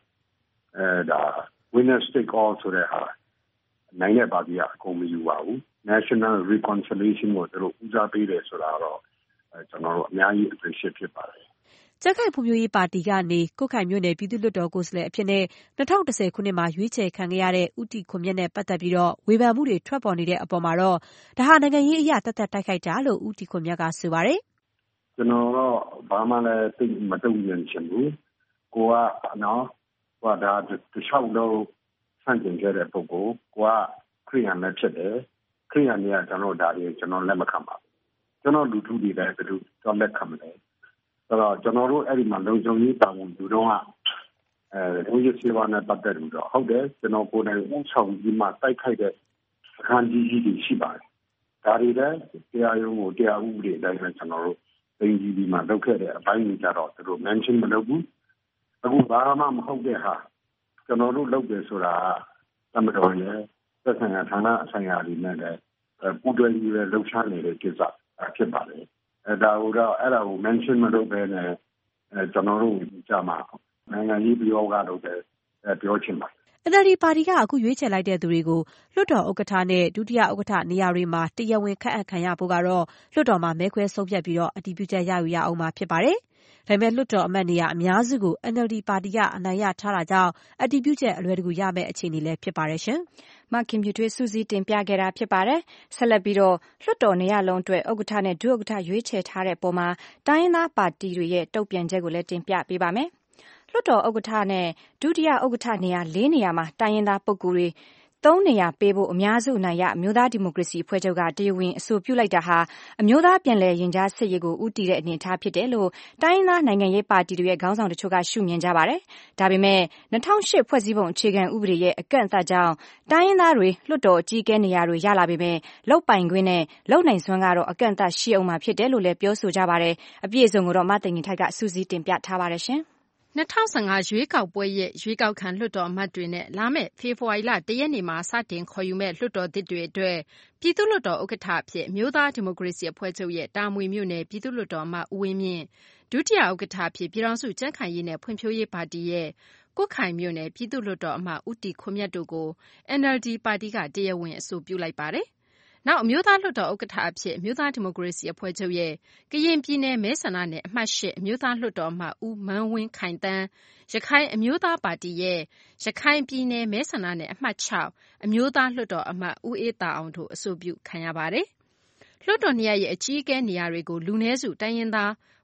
winner take all ဆိုတဲ့ဟာနိုင်တဲ့ပါတီကအကုန်မယူပါဘူး။ National Reconciliation ကိုတို့ဦးစားပေးတယ်ဆိုတာတော့ကျွန်တော်တို့အများကြီး appreciate ဖြစ်ပါတယ်ကြံ့ခိုင်ဖွံ့ဖြိုးရေးပါတီကနေကွတ်ခိုင်မြို့နယ်ပြည်သူ့လွှတ်တော်ကိုယ်စားလှယ်အဖြစ်နဲ့2010ခုနှစ်မှာရွေးချယ်ခံခဲ့ရတဲ့ဦးတီခွန်မြတ်နဲ့ပတ်သက်ပြီးတော့ဝေဖန်မှုတွေထွက်ပေါ်နေတဲ့အပေါ်မှာတော့ဒါဟာနိုင်ငံရေးအရာတက်တိုက်ခိုက်တာလို့ဦးတီခွန်မြတ်ကဆိုပါတယ်ကျွန်တော်တော့ဘာမှလည်းသိမတုံ့ပြန်ချင်ဘူးကိုကနော်ဟိုဒါတခြားလို့ဆန့်ကျင်ခဲ့တဲ့ပုဂ္ဂိုလ်ကိုကခရိယန်လည်းဖြစ်တယ်ခရိယန်တွေကကျွန်တော်ဒါတွေကျွန်တော်လက်မခံပါဘူးကျွန်တော်လူထုတွေလည်းဘယ်လိုတော့လက်ခံမလဲဆိုတော့ကျွန်တော်တို့အဲ့ဒီမှာလုံခြုံရေးတာဝန်ယူတော့လူကြီးစေဝါနဲ့ပတ်သက်ပြီးတော့ဟုတ်တယ်ကျွန်တော်ကိုယ်တိုင်ဥဆောင်ပြီးမှတိုက်ခိုက်တဲ့အခန်းကြီးတွေရှိပါတယ်ဒါတွေလည်းတရားရုံးကိုတရားဥပဒေအတိုင်းပဲကျွန်တော်တို့သိကြီးပြီးမှလုပ်ခဲ့တဲ့အပိုင်းတွေကြတော့သူတို့ mention မလုပ်ဘူးအခုဘာမှမဟုတ်တဲ့ဟာကျွန်တော်တို့လုပ်တယ်ဆိုတာသမတော်ရဲ့သက်ဆိုင်ရာဌာနဆိုင်ရာတွေနဲ့လည်းပူးတွဲပြီးလှုပ်ရှားနေတဲ့ကိစ္စဖြစ်ပါတယ်ဒါကိုတော့အဲ့ဒါကို mention မလုပ်ဘဲနဲ့ကျွန်တော်တို့ကြာမှာနိုင်ငံရေးပြောကတော့ပြောချင်ပါတယ် NLD ပါတီကအခုရွေးချယ်လိုက်တဲ့သူတွေကိုလွှတ်တော်ဥက္ကဋ္ဌနဲ့ဒုတိယဥက္ကဋ္ဌနေရာတွေမှာတရားဝင်ခန့်အပ်ခံရဖို့ကတော့လွှတ်တော်မှာမဲခွဲဆုံးဖြတ်ပြီးတော့အတည်ပြုချက်ရယူရအောင်မှာဖြစ်ပါတယ်။ဒါပေမဲ့လွှတ်တော်အမတ်နေရာအများစုကို NLD ပါတီကအနိုင်ရထားတာကြောင့်အတည်ပြုချက်အလွယ်တကူရမယ့်အခြေအနေလည်းဖြစ်ပါတယ်ရှင်။မခင်ပြွေးစူးစီးတင်ပြခဲ့တာဖြစ်ပါတယ်။ဆက်လက်ပြီးတော့လွှတ်တော်နေရာလုံးအတွက်ဥက္ကဋ္ဌနဲ့ဒုဥက္ကဋ္ဌရွေးချယ်ထားတဲ့ပုံမှာတိုင်းရင်းသားပါတီတွေရဲ့တုံ့ပြန်ချက်ကိုလည်းတင်ပြပေးပါမယ်။လွှတ်တော်ဥက္ကဋ္ဌနဲ့ဒုတိယဥက္ကဋ္ဌနေရာ4နေရာမှာတိုင်းရင်းသားပုဂ္ဂိုလ်တွေ3နေရာပေးဖို့အများစုအနိုင်ရအမျိုးသားဒီမိုကရေစီအဖွဲ့ချုပ်ကတရားဝင်အဆိုပြုလိုက်တာဟာအမျိုးသားပြန်လည်ရင်ကြားစစ်ရေးကိုဦးတည်တဲ့အနေအထားဖြစ်တယ်လို့တိုင်းရင်းသားနိုင်ငံရေးပါတီတွေရဲ့ခေါင်းဆောင်တချို့ကရှုမြင်ကြပါတယ်။ဒါပေမဲ့2008ဖွဲ့စည်းပုံအခြေခံဥပဒေရဲ့အကန့်အသတ်ကြောင့်တိုင်းရင်းသားတွေလွှတ်တော်အကြီးအကဲနေရာတွေရလာပေမဲ့လောက်ပိုင်ခွင့်နဲ့လုံနိုင်စွမ်းကတော့အကန့်အသတ်ရှိအောင်မှာဖြစ်တယ်လို့လည်းပြောဆိုကြပါတယ်။အပြည့်အစုံကိုတော့မသိင်္ဂီထိုက်ကစူးစီးတင်ပြထားပါတယ်ရှင်။ 2015ရွေးကောက်ပွဲရဲ့ရွေးကောက်ခံလွှတ်တော်အမတ်တွေနဲ့လာမယ့်ဖေဖော်ဝါရီလ1ရက်နေ့မှာစတင်ခေါ်ယူမဲ့လွှတ်တော်သစ်တွေအတွက်ပြည်သူ့လွှတ်တော်ဥက္ကဋ္ဌအဖြစ်အမျိုးသားဒီမိုကရေစီအဖွဲ့ချုပ်ရဲ့တာမွေမြို့နယ်ပြည်သူ့လွှတ်တော်အမတ်ဦးဝင်းမြင့်ဒုတိယဥက္ကဋ္ဌအဖြစ်ပြည်ထောင်စုကြံ့ခိုင်ရေးနဲ့ဖွံ့ဖြိုးရေးပါတီရဲ့ကွတ်ခိုင်မြို့နယ်ပြည်သူ့လွှတ်တော်အမတ်ဦးတီခွန်မြတ်တို့ကို NLD ပါတီကတရားဝင်အဆိုပြုလိုက်ပါတယ်။နောက်အမျိုးသားလွှတ်တော်ဥက္ကဋ္ဌအဖြစ်အမျိုးသားဒီမိုကရေစီအဖွဲ့ချုပ်ရဲ့ကရင်ပြည်နယ်မဲဆန္ဒနယ်အမှတ်8အမျိုးသားလွှတ်တော်အမတ်ဦးမန်းဝင်းခိုင်တန်းရခိုင်အမျိုးသားပါတီရဲ့ရခိုင်ပြည်နယ်မဲဆန္ဒနယ်အမှတ်6အမျိုးသားလွှတ်တော်အမတ်ဦးအေးသာအောင်တို့အဆိုပြုခံရပါတယ်။လွှတ်တော်နေရာရဲ့အကြီးအကဲနေရာတွေကိုလူနည်းစုတိုင်းရင်းသား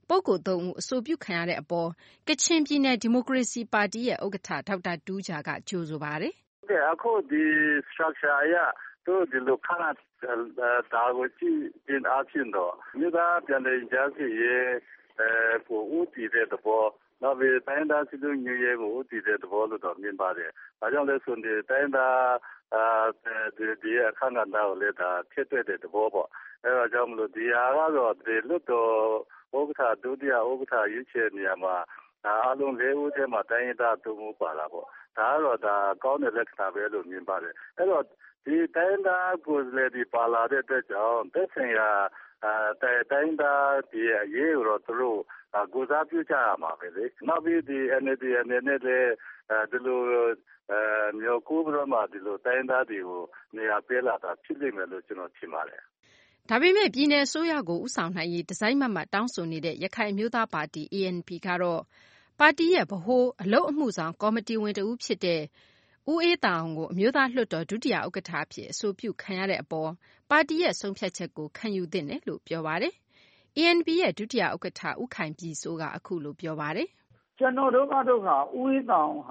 ပုဂ္ဂိုလ်3ဦးအဆိုပြုခံရတဲ့အပေါ်ကချင်ပြည်နယ်ဒီမိုကရေစီပါတီရဲ့ဥက္ကဋ္ဌဒေါက်တာတူးဂျာကကြိုဆိုပါတယ်။အခုဒီ structure အရတို့ဒီလိုခဏဒါကိုကြည့်တင်အားဖြင့်တော့မြေသားပြန်လည်ကြားစီရဲ့ကိုဦးတည်တဲ့သဘောနောက်ပြီးတိုင်းသားစီတို့ညွေရဲ့ကိုဦးတည်တဲ့သဘောလို့တော့မြင်ပါတယ်။ဒါကြောင့်လဲဆိုရင်တိုင်းသားဒီအခမ်းအနားကိုလည်းဒါဖြစ်တဲ့သဘောပေါ့။အဲဒါကြောင့်မလို့ဒီဟာကတော့ဒီလွတ်တော်ဥက္ကဋ္ဌဒုတိယဥက္ကဋ္ဌရွေးချယ်နေရာမှာအားလုံး၄ဦးထဲမှာတိုင်းသား3ဦးပါလာပေါ့။ဒါကတော့ဒါကောင်းတဲ့လက္ခဏာပဲလို့မြင်ပါတယ်။အဲတော့ဒီတိုင်းသားကိုယ်စားလှယ်ဒီပါလာတဲ့အတွက်ကြောင့်သက်ဆိုင်ရာတိုင်းသားဒီအရေးကိုတော့သူတို့ကိုစားပြုကြရမှာပဲလေနောက်ပြီးဒီ NLD အနေနဲ့လည်းဒီလိုမျိုးကိုဘရမဒီလိုတိုင်းသားတွေကိုနေရာပေးလာတာဖြစ်လိမ့်မယ်လို့ကျွန်တော်ထင်ပါတယ်ဒါပေမဲ့ပြည်내အစိုးရကိုဥဆောင်နိုင်ရေးဒီဇိုင်းမတ်မတ်တောင်းဆိုနေတဲ့ရခိုင်မျိုးသားပါတီ ANP ကတော့ပါတီရဲ့ဗဟိုအလုပ်အမှုဆောင်ကော်မတီဝင်တဦးဖြစ်တဲ့ဦးအေးတောင်ကိုအမျိုးသားလွှတ်တော်ဒုတိယဥက္ကဋ္ဌအဖြစ်အဆိုပြုခံရတဲ့အပေါ်ပါတီရဲ့ဆုံးဖြတ်ချက်ကိုခံယူသင့်တယ်လို့ပြောပါတယ်။ ANP ရဲ့ဒုတိယဥက္ကဋ္ဌဦးခိုင်ပြည်စိုးကအခုလိုပြောပါတယ်။ကျွန်တော်တို့ကတော့ဦးအေးတောင်ဟာ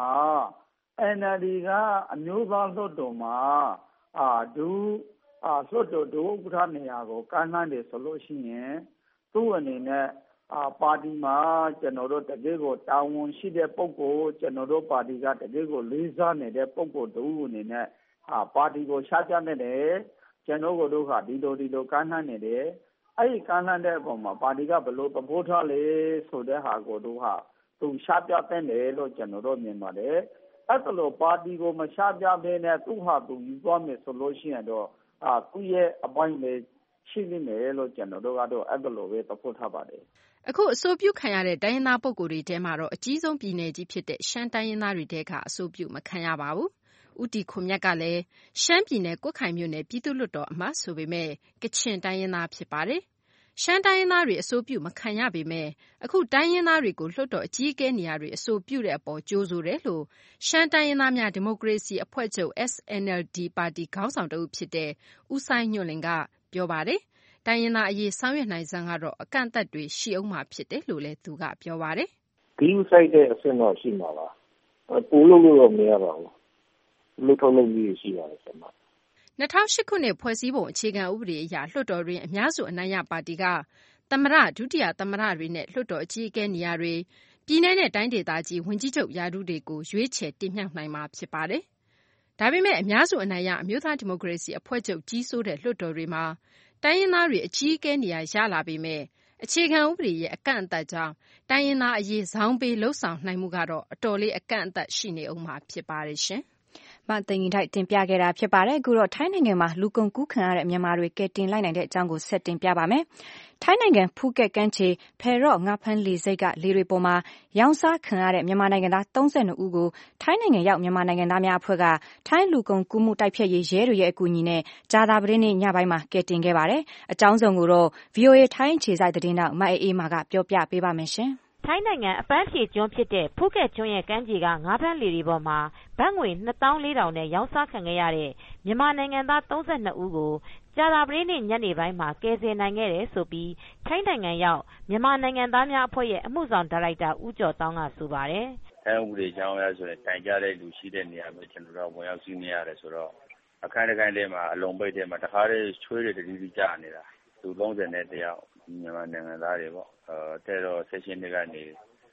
NLD ကအမျိုးသားလွှတ်တော်မှာလွှတ်တော်ဒုဥက္ကဋ္ဌနေရာကိုကမ်းလှမ်းတယ်ဆိုလို့ရှိရင်သူ့အနေနဲ့ပါတီမှာကျွန်တော်တို့တကယ်ကိုတာဝန်ရှိတဲ့ပုဂ္ဂိုလ်ကျွန်တော်တို့ပါတီကတကယ်ကိုလေးစားနေတဲ့ပုဂ္ဂိုလ်တူအနေနဲ့ပါတီကိုရှားကြနေတယ်ကျွန်တော်တို့ကဒီလိုကမ်းလှမ်းနေတယ်အဲ့ဒီကမ်းလှမ်းတဲ့အပေါ်မှာပါတီကဘယ်လိုသဘောထားလဲဆိုတဲ့ဟာကိုသူရှားပြတဲ့တယ်လို့ကျွန်တော်တို့မြင်ပါတယ်အဲ့လိုပါတီကိုမရှားပြဘဲနဲ့သူ့ဟာသူယူသွားမယ်ဆိုလို့ရှိရင်တော့သူ့ရဲ့အပိုင်းလေးရှိနေတယ်လို့ကျွန်တော်တို့ကတော့အဲ့လိုပဲသဘောထားပါတယ်အခုအဆိုပြုခံရတဲ့တိုင်းရင်းသားပုဂ္ဂိုလ်တွေထဲမှာတော့အကြီးဆုံးပြည်နယ်ကြီးဖြစ်တဲ့ရှမ်းတိုင်းရင်းသားတွေထဲကအဆိုပြုမခံရပါဘူး။ဦးတီခွန်မြတ်ကလည်းရှမ်းပြည်နယ်ကွတ်ခိုင်မြို့နယ်ပြည်သူ့လွှတ်တော်အမတ်ဆိုပေမဲ့ကချင်တိုင်းရင်းသားဖြစ်ပါတယ်။ရှမ်းတိုင်းရင်းသားတွေအဆိုပြုမခံရပေမဲ့အခုတိုင်းရင်းသားတွေကိုလွှတ်တော်အကြီးအကဲနေရာတွေအဆိုပြုတဲ့အပေါ်ကြိုးဆိုတယ်လို့ရှမ်းတိုင်းရင်းသားများဒီမိုကရေစီအဖွဲ့ချုပ် SNLD ပါတီခေါင်းဆောင်တဦးဖြစ်တဲ့ဦးစိုင်းညွန့်လင်ကပြောပါတယ်။တိုင်းရင်းသားအရေးဆောင်ရွက်နိုင်စမ်းကတော့အကန့်အသတ်တွေရှိအောင်မှာဖြစ်တယ်လို့လည်းသူကပြောပါတယ်။ဒီဥဆိုင်တဲ့အဆင့်တော့ရှိမှာပါ။ပို့လို့တော့မရပါဘူး။လူထုံးလို့ရှိပါတယ်ဆရာ။2008ခုနှစ်ဖွဲ့စည်းပုံအခြေခံဥပဒေအရလွှတ်တော်တွင်အများစုအနိုင်ရပါတီကသမ္မတဒုတိယသမ္မတတွေနဲ့လွှတ်တော်အကြီးအကဲနေရာတွေပြည်내နဲ့တိုင်းဒေသကြီးဝန်ကြီးချုပ်ရာထူးတွေကိုရွေးချယ်တင်မြှောက်နိုင်မှာဖြစ်ပါတယ်။ဒါပေမဲ့အများစုအနိုင်ရအမျိုးသားဒီမိုကရေစီအဖွဲ့ချုပ်ကြီးစိုးတဲ့လွှတ်တော်တွေမှာတိုင်းရင်းသားတွေအကြီးအကဲနေရာရလာပေမဲ့အခြေခံဥပဒေရဲ့အကန့်အသတ်ကြောင့်တိုင်းရင်းသားအရေးဇောင်းပေးလှုပ်ဆောင်နိုင်မှုကတော့အတော်လေးအကန့်အသတ်ရှိနေအောင်မှာဖြစ်ပါတယ်ရှင်။မသိင်္ဂီထိုက်တင်ပြခဲ့တာဖြစ်ပါတယ်အခုတော့ထိုင်းနိုင်ငံမှာလူကုန်ကူးခံရတဲ့မြန်မာတွေကယ်တင်လိုက်နိုင်တဲ့အကြောင်းကိုဆက်တင်ပြပါမယ်ထိုင်းနိုင်ငံဖူးကက်ကမ်းခြေဖယ်ရော့ငါးဖမ်းလေဆိပ်ကလေတွေပေါ်မှာရောင်းစားခံရတဲ့မြန်မာနိုင်ငံသား32ဦးကိုထိုင်းနိုင်ငံရောက်မြန်မာနိုင်ငံသားများအဖွဲ့ကထိုင်းလူကုန်ကူးမှုတိုက်ဖျက်ရေးရဲတွေရဲ့အကူအညီနဲ့ကြာသပတေးနေ့ညပိုင်းမှာကယ်တင်ခဲ့ပါတယ်အကြောင်းစုံကိုတော့ VOA ထိုင်းအခြေစိုက်သတင်းတောက်မအေးမာကပြောပြပေးပါမယ်ရှင်ထိုင်းနိုင်ငံအပန်းဖြေကျွန်းဖြစ်တဲ့ဖူးကက်ကျွန်းရဲ့ကမ်းခြေကငါးဖမ်းလှေတွေပေါ်မှာဘတ်ငွေ24,000နဲ့ရောင်းစားခံခဲ့ရတဲ့မြန်မာနိုင်ငံသား32ဦးကိုကြာသပတေးနေ့ညနေပိုင်းမှာကယ်ဆယ်နိုင်ခဲ့တယ်ဆိုပြီးထိုင်းနိုင်ငံရောက်မြန်မာနိုင်ငံသားများအဖွဲ့ရဲ့အမှုဆောင်ဒါရိုက်တာဦးကျော်တောင်းကဆိုပါတယ်။ထိုင်းဥပဒေကြောင်းအရဆိုရင်တိုင်ကြတဲ့လူရှိတဲ့နေရာမှာကျွန်တော်တို့ဝင်ရောက်စီးနေရတယ်ဆိုတော့အခန်းတစ်ခန်းထဲမှာအလုံးပိတ်ထဲမှာတခါတည်းချွေးတွေတတိကျနေတာလူ30နဲ့တယောက်မြန်မာနိုင်ငံသားတွေပေါ့တဲ့တော့ဆက်ရှင်တွေကနေ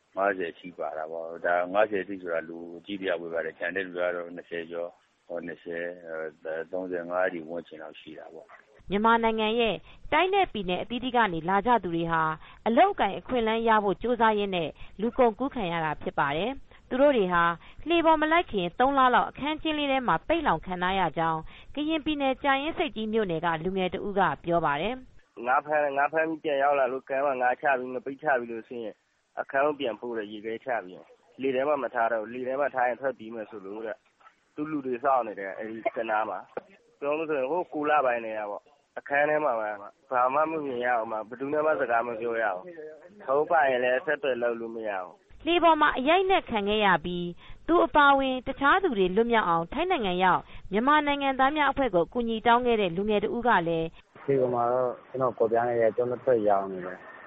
50ရှိပါတာပေါ့ဒါ50ရှိဆိုတာလူကြီးတယောက်ပဲပါတယ်ခြံတဲ့လူကတော့20ကျော်20 35ဒီဝန်းကျင်လောက်ရှိတာပေါ့မြန်မာနိုင်ငံရဲ့တိုင်းနဲ့ပြည်နယ်အသီးသီးကနေလာကြသူတွေဟာအလောက်ကိုင်အခွင့်အလမ်းရဖို့ကြိုးစားရင်းနဲ့လူကုန်ကူးခံရတာဖြစ်ပါတယ်သူတို့တွေဟာလှေပေါ်မလိုက်ခင်3လလောက်အခန်းချင်းလေးထဲမှာပိတ်လောင်ခံထားရကြောင်းကရင်ပြည်နယ်ကြာရင်စိတ်ကြီးမြို့နယ်ကလူငယ်တဦးကပြောပါတယ်ငါးဖမ်းပြန်ရောက်လာလို့ကမ်းမှာငါချပြီးငပိတ်ချပြီးလို့ဆင်းရင်အခန်းကိုပြန်ပို့တယ်ရေခဲချပြီးလေထဲမှာမထားတော့လေထဲမှာထားရင်ထွက်ပြီးမယ်ဆိုလို့တဲ့သူလူတွေစောင့်နေတယ်အဲဒီကနားမှာပြောလို့ဆိုရင်ဟိုကူလာပိုင်းနေရပေါ့အခန်းထဲမှာဘာမှမမြင်ရအောင်ဘယ်သူမှစကားမပြောရအောင်ထုံးပါရင်လည်းဆက်သွယ်လုပ်လို့မရအောင်လှေပေါ်မှာအရိုက်နဲ့ခံခဲ့ရပြီးသူအပါဝင်တခြားသူတွေလွတ်မြောက်အောင်ထိုင်းနိုင်ငံရောက်မြန်မာနိုင်ငံသားများအဖွဲ့ကိုကူညီတောင်းခဲ့တဲ့လူငယ်တဦးကလည်းဒီပေါ်မှာတော့ကျွန်တော်ကိုပြားနေတဲ့ကျောင်းသက်ရောက်နေတယ်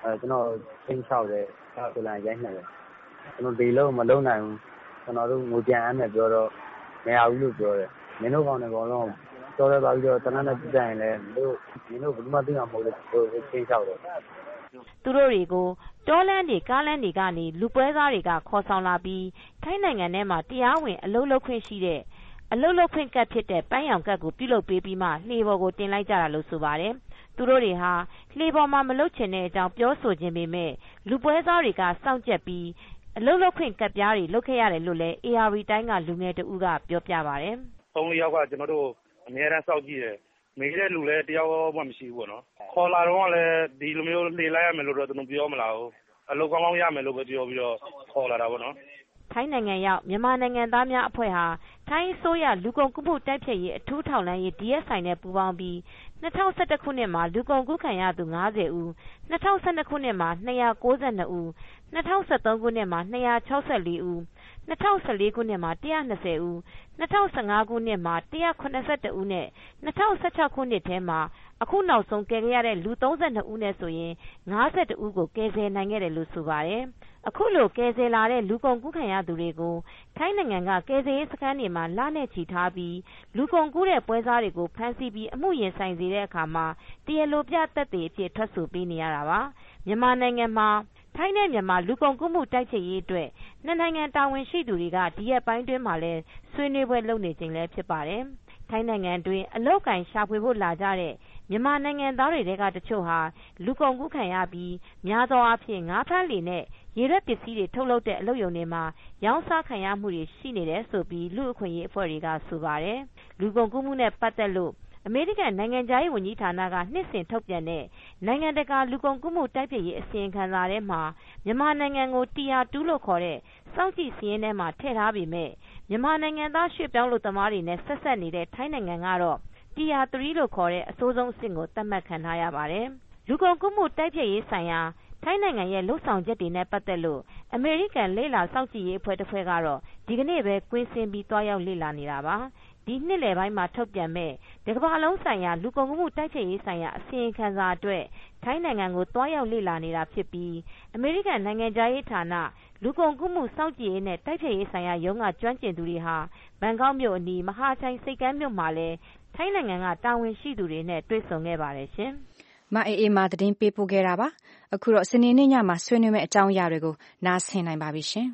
ကျွန်တော်ချင်းချောက်တယ်ဆိုလာရိုက်နေတယ်ကျွန်တော်ဒီလုံးမလုံးနိုင်ဘူးကျွန်တော်တို့ငိုပြန်အမ်းမယ်ပြောတော့မရဘူးလို့ပြောတယ်မင်းတို့ကောင်းတယ်ကောလုံးတော်တယ်ပါပြီးတော့တနက်နဲ့ပြရင်လည်းမင်းတို့ဘယ်မှသိအောင်မဟုတ်ဘူးချင်းချောက်တယ်သူတို့တွေကိုတောလန်းတွေကားလန်းတွေကနေလူပွဲစားတွေကခေါ်ဆောင်လာပြီးထိုင်းနိုင်ငံထဲမှာတရားဝင်အလုပ်လုပ်ခွင့်ရှိတဲ့အလုပ်လုပ်ခွင့်ကတ်ဖြစ်တဲ့ပန်းရောင်ကတ်ကိုပြုလုပ်ပေးပြီးမှလှေပေါ်ကိုတင်လိုက်ကြတာလို့ဆိုပါတယ်သူတို့တွေဟာလှေပေါ်မှာမလုပ်ချင်တဲ့အကြောင်းပြောဆိုခြင်းပေမဲ့လူပွဲစားတွေကစောင့်ကြက်ပြီးအလုပ်လုပ်ခွင့်ကတ်ပြားတွေလုပ်ခဲ့ရတယ်လို့လည်း AR တိုင်းကလူငယ်တဦးကပြောပြပါတယ် 3-4 ယောက်ကကျွန်တော်တို့အများအားစောင့်ကြည့်တယ်မေးတဲ့လူလည်းတယောက်မှမရှိဘူးပေါ့နော်ခေါ်လာတော့လည်းဒီလိုမျိုးလှေလိုက်ရမယ်လို့တော့သူတို့ပြောမလာဘူးအလုပ်ကောင်းရမယ်လို့ပဲပြောပြီးတော့ခေါ်လာတာပေါ့နော်ထိုင်းနိုင်ငံရောက်မြန်မာနိုင်ငံသားများအဖွဲ့ဟာထိုင်းအစိုးရလူကုန်ကူးမှုတိုက်ဖျက်ရေးအထူးထောက်လှမ်းရေး DSI နဲ့ပူးပေါင်းပြီး2011 ခုနှစ်မှာလူကုန်ကူးခံရသူ50ဦး2012 ခုနှစ်မှာ292ဦး2013 ခုနှစ်မှာ264ဦး2014 ခုနှစ်မှာ120ဦး2015 ခုနှစ်မှာ181ဦးနဲ့2016 ခုနှစ်ထဲမှာအခုနောက်ဆုံးကယ်ခဲ့ရတဲ့လူ32ဦးနဲ့ဆိုရင်52ဦးကိုကယ်ဆယ်နိုင်ခဲ့တယ်လို့ဆိုပါတယ်အခုလိုကယ်ဆယ်လာတဲ့လူကုန်ကူးခံရသူတွေကိုထိုင်းနိုင်ငံကကယ်ဆယ်ရေးစခန်းတွေမှာလနဲ့ချီထားပြီးလူကုန်ကူးတဲ့ပွဲစားတွေကိုဖမ်းဆီးပြီးအမှုရင်ဆိုင်စေတဲ့အခါမှာတရားလိုပြသက်သေအဖြစ်ထွက်ဆိုပေးနေရတာပါမြန်မာနိုင်ငံမှာထိုင်းနဲ့မြန်မာလူကုန်ကူးမှုတိုက်ဖျက်ရေးအတွက်နှစ်နိုင်ငံတာဝန်ရှိသူတွေကဒီရက်ပိုင်းတွင်းမှာလည်းဆွေးနွေးပွဲလုပ်နေခြင်းလည်းဖြစ်ပါတယ်ထိုင်းနိုင်ငံတွင်အလုပ်ကိုင်ရှာဖွေဖို့လာကြတဲ့မြန်မာနိုင်ငံသားတွေကတချို့ဟာလူကုန်ကူးခံရပြီးများသောအားဖြင့်ငါးဖမ်းလှေနဲ့ရေရွက်ပစ္စည်းတွေထုတ်လုပ်တဲ့အလုပ်ရုံတွေမှာရောင်းစားခံရမှုတွေရှိနေတယ်ဆိုပြီးလူ့အခွင့်အရေးအဖွဲ့တွေကဆိုပါတယ်လူကုန်ကူးမှုနဲ့ပတ်သက်လို့အမေရိကန်နိုင်ငံခြားရေးဝန်ကြီးဌာနကနှစ်စဉ်ထုတ်ပြန်တဲ့နိုင်ငံတကာလူကုန်ကူးမှုတိုက်ဖျက်ရေးအစီရင်ခံစာထဲမှာမြန်မာနိုင်ငံကို Tier 2 လို့ခေါ်တဲ့စောင့်ကြည့်စာရင်းထဲမှာထည့်ထားပေမဲ့မြန်မာနိုင်ငံသားရွှေ့ပြောင်းလုပ်သမားတွေနဲ့ဆက်ဆက်နေတဲ့ထိုင်းနိုင်ငံကတော့ Tier 3 လို့ခေါ်တဲ့အဆိုးဆုံးအဆင့်ကိုသတ်မှတ်ခံထားရပါတယ်လူကုန်ကူးမှုတိုက်ဖျက်ရေးဆိုင်ရာထိုင်းနိုင်ငံရဲ့လုပ်ဆောင်ချက်တွေနဲ့ပတ်သက်လို့အမေရိကန်လေ့လာစောင့်ကြည့်ရေးအဖွဲ့တစ်ဖွဲ့ကတော့ဒီကနေ့ပဲကွင်းဆင်းပြီးတွားရောက်လေ့လာနေတာပါဒီနှစ်လယ်ပိုင်းမှာထုတ်ပြန်မဲ့တကမ္ဘာလုံးဆိုင်ရာလူကုန်ကူးမှုတိုက်ဖျက်ရေးဆိုင်ရာအစီရင်ခံစာအတွက်ထိုင်းနိုင်ငံကိုတွားရောက်လေ့လာနေတာဖြစ်ပြီးအမေရိကန်နိုင်ငံခြားရေးဌာနလူကုန်ကူးမှုစောင့်ကြည့်ရေးနဲ့တိုက်ဖျက်ရေးဆိုင်ရာရုံးကကျွမ်းကျင်သူတွေဟာဘန်ကောက်မြို့အနီးမဟာချိုင်စိတ်ကမ်းမြို့မှာလည်းထိုင်းနိုင်ငံကတာဝန်ရှိသူတွေနဲ့တွေ့ဆုံခဲ့ပါတယ်ရှင်မအေးမာသတင်းပေးပို့ခဲ့တာပါအခုတော့စနေနေ့ညမှာဆွေးနွေးမယ့်အကြောင်းအရာတွေကိုနားဆင်နိုင်ပါပြီရှင်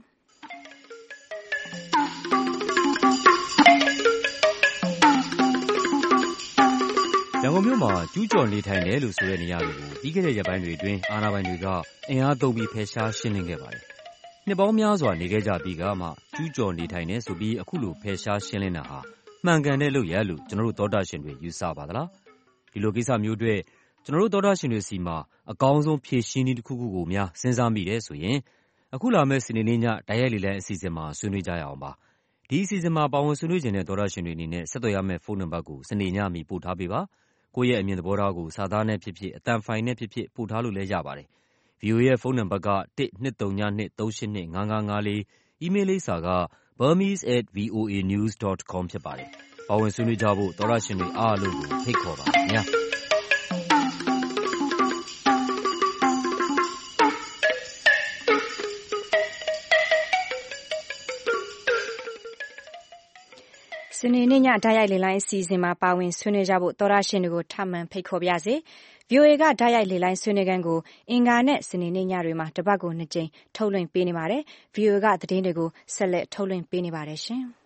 ရန်ကုန်မြို့မှာကျူးကျော်နေထိုင်တယ်လို့ဆိုတဲ့နေရာတွေကိုပြီးခဲ့တဲ့ရက်ပိုင်းတွေအတွင်းအာဏာပိုင်တွေကအင်အားသုံးပြီးဖယ်ရှားရှင်းလင်းခဲ့ပါတယ်။နှစ်ပေါင်းများစွာနေခဲ့ကြပြီးကမှကျူးကျော်နေထိုင်တယ်ဆိုပြီးအခုလိုဖယ်ရှားရှင်းလင်းတာဟာမှန်ကန်တဲ့လုပ်ရပ်လို့ကျွန်တော်တို့သောတာရှင်တွေယူဆပါသလား။ဒီလိုကိစ္စမျိုးတွေကျွန်တော်တို့သောတာရှင်တွေစီမှာအကောင်းဆုံးဖြေရှင်းနည်းတစ်ခုခုကိုများစဉ်းစားမိတယ်ဆိုရင်အခုလာမယ့်စနေနေ့ညတိုက်ရိုက်လေလံအစီအစဉ်မှာဆွေးနွေးကြရအောင်ပါ။ဒီအစီအစဉ်မှာပါဝင်ဆွေးနွေးခြင်းတဲ့သောတာရှင်တွေအနေနဲ့ဆက်သွယ်ရမယ့်ဖုန်းနံပါတ်ကိုစနေညမီပို့ထားပေးပါ။ကိုယ့်ရဲ့အမြင်သဘောထားကိုစာသားနဲ့ဖြစ်ဖြစ်အသံဖိုင်နဲ့ဖြစ်ဖြစ်ပို့ထားလို့လည်းရပါတယ်။ VOA ရဲ့ဖုန်းနံပါတ်က12393855554 email လိပ်စာက burmese@voanews.com ဖြစ်ပါတယ်။ပါဝင်ဆွေးနွေးကြဖို့သောတာရှင်တွေအားလုံးကိုဖိတ်ခေါ်ပါခင်ဗျာ။စနေနေ့ညဓာတ်ရိုက်လေလိုင်းအစီအစဉ်မှာပါဝင်ဆွေးနွေးကြဖို့သောတရှင်တွေကိုထပ်မံဖိတ်ခေါ်ပါရစေ။ VOA ကဓာတ်ရိုက်လေလိုင်းဆွေးနွေးခန်းကိုအင်္ဂါနဲ့စနေနေ့ညတွေမှာတစ်ပတ်ကို2ကြိမ်ထုတ်လွှင့်ပေးနေပါတယ်။ VOA ကသတင်းတွေကိုဆက်လက်ထုတ်လွှင့်ပေးနေပါတယ်ရှင်။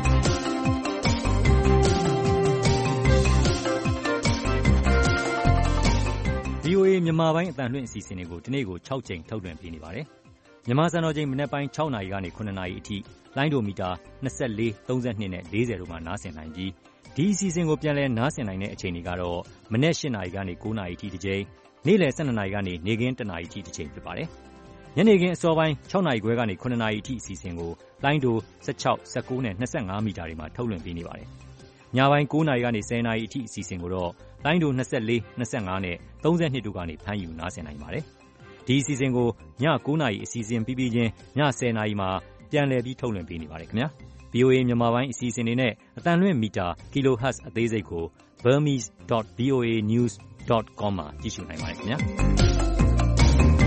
VOA မြန်မာပိုင်းအသံလွှင့်အစီအစဉ်တွေကိုဒီနေ့ကို6ကြိမ်ထုတ်လွှင့်ပေးနေပါတယ်။မြန်မာစံတော်ချိန်မနက်ပိုင်း6နာရီကနေ9နာရီအထိလိုင်းဒိုမီတာ24, 32နဲ့40တို့မှာနားဆင်နိုင်ပြီးဒီအစီအစဉ်ကိုပြန်လည်နားဆင်နိုင်တဲ့အချိန်တွေကတော့မနက်8နာရီကနေ9နာရီအထိတစ်ကြိမ်နေ့လယ်12နာရီကနေနေ့ခင်း1နာရီအထိတစ်ကြိမ်ဖြစ်ပါတယ်။ညနေခင်းအစောပိုင်း6နာရီခွဲကနေ9နာရီအထိအစီအစဉ်ကိုလိုင်းဒို16, 19နဲ့25မီတာတွေမှာထုတ်လွှင့်ပေးနေပါတယ်။ညပိုင်း9နာရီကနေ10နာရီအထိအစီအစဉ်ကိုတော့လိုင်းဒို24, 25နဲ့32တို့ကနေဖမ်းယူနားဆင်နိုင်ပါတယ်။ဒီအစီအစဉ်ကိုည9နာရီအစီအစဉ်ပြီးပြီးချင်းည10နာရီမှာပြန်လည်ပြီးထုတ်လွှင့်ပေးနေပါတယ်ခင်ဗျာ။ VOA မြန်မာပိုင်းအစီအစဉ်တွေနဲ့အသံလွှင့်မီတာ kilohertz အသေးစိတ်ကို burmese.voanews.com မှာကြည့်ရှုနိုင်ပါတယ်ခင်ဗျာ။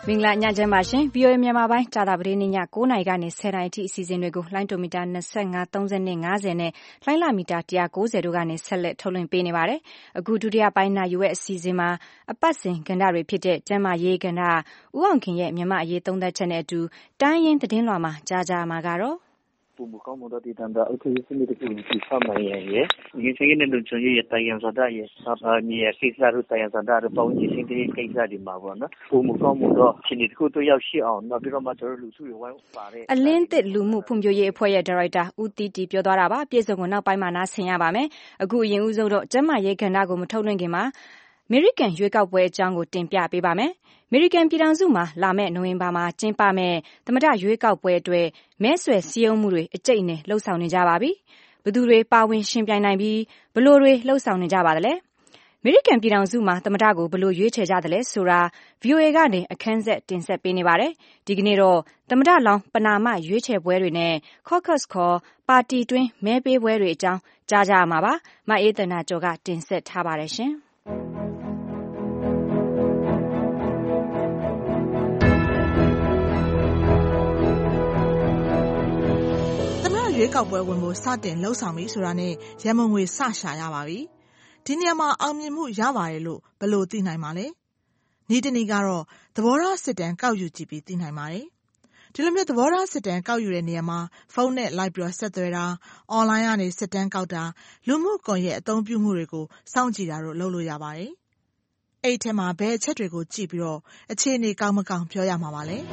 မင်္ဂလာညချမ်းပါရှင် VOA မြန်မာပိုင်းကြာသပတေးနေ့ည9:00 နာရီကနေ10:00 နာရီအထိအစီအစဉ်တွေကိုလိုင်းတိုမီတာ25 30 50နဲ့လိုင်းလာမီတာ190တို့ကနေဆက်လက်ထုတ်လွှင့်ပေးနေပါတယ်။အခုဒုတိယပိုင်းနာယူရဲ့အစီအစဉ်မှာအပတ်စဉ်ကဏ္ဍတွေဖြစ်တဲ့ကျန်းမာရေးကဏ္ဍဦးအောင်ခင်ရဲ့မြန်မာအရေးသုံးသပ်ချက်နဲ့အတူတိုင်းရင်းသတင်းလွှာမှာကြားကြမှာကတော့ပုံမကောင်းမတော့တည်တံတာအုပ်ချုပ်ရေးစနစ်တစ်ခုကိုသိဆောင်နိုင်ရဲ့ရင်းစင်းတဲ့လူချင်းရဲ့တိုင်ရန်စတာရဲ့မြေကိစ္စတို့တိုင်ရန်စတာတို့ပေါင်းကြီးစင်းတဲ့ကိစ္စတွေမှာပေါ့နော်ပုံမကောင်းမတော့ရှင်ဒီတစ်ခုတို့ရောက်ရှိအောင်နောက်ပြီးတော့မှကျွန်တော်လူစုတွေဝိုင်းပါတဲ့အလင်းသစ်လူမှုဖွံ့ဖြိုးရေးအဖွဲ့ရဲ့ဒါရိုက်တာဦးတီတီပြောသွားတာပါပြည်စုံကိုနောက်ပိုင်းမှာနားဆင်ရပါမယ်အခုအရင်ဦးဆုံးတော့ကျန်းမာရေးကဏ္ဍကိုမထုတ်လွှင့်ခင်မှာအမေရိကန်ရွေးကောက်ပွဲအကြောင်းကိုတင်ပြပေးပါမယ်။အမေရိကန်ပြည်ထောင်စုမှာလာမယ့်နိုဝင်ဘာမှာကျင်းပမယ့်သမ္မတရွေးကောက်ပွဲအတွက်မဲဆွယ်စည်းရုံးမှုတွေအကြိတ်နဲ့လှုပ်ဆောင်နေကြပါပြီ။ဘယ်သူတွေပါဝင်ရှင်ပြိုင်နိုင်ပြီးဘယ်လိုတွေလှုပ်ဆောင်နေကြပါသလဲ။အမေရိကန်ပြည်ထောင်စုမှာသမ္မတကိုဘယ်လိုရွေးချယ်ကြသလဲဆိုတာ VOA ကနေအခန်းဆက်တင်ဆက်ပေးနေပါတယ်။ဒီကနေ့တော့သမ္မတလောင်းပဏာမရွေးချယ်ပွဲတွေနဲ့ Caucus ခေါ်ပါတီတွင်းမဲပေးပွဲတွေအကြောင်းကြားကြရမှာပါ။မအေးသန္တာကျော်ကတင်ဆက်ထားပါတယ်ရှင်။ရွေးကောက်ပွဲဝင်ဖို့စတင်လှုပ်ဆောင်ပြီဆိုတာနဲ့ရန်မုံငွေစရှာရပါပြီ။ဒီနေရာမှာအောင်မြင်မှုရပါတယ်လို့ဘယ်လိုသိနိုင်မှာလဲ။နေ့တနေ့ကတော့သဘောထားစစ်တမ်းကောက်ယူကြည့်ပြီးသိနိုင်ပါတယ်။ဒီလိုမျိုးသဘောထားစစ်တမ်းကောက်ယူတဲ့နေရာမှာဖုန်းနဲ့လိုက်ပြီးဆက်သွယ်တာအွန်လိုင်းကနေစစ်တမ်းကောက်တာလူမှုကွန်ရက်အသုံးပြုမှုတွေကိုစောင့်ကြည့်တာတို့လုပ်လို့ရပါတယ်။အဲ့ဒီထဲမှာဘယ်အချက်တွေကိုကြည့်ပြီးတော့အခြေအနေကောင်းမကောင်းပြောရမှာပါလဲ။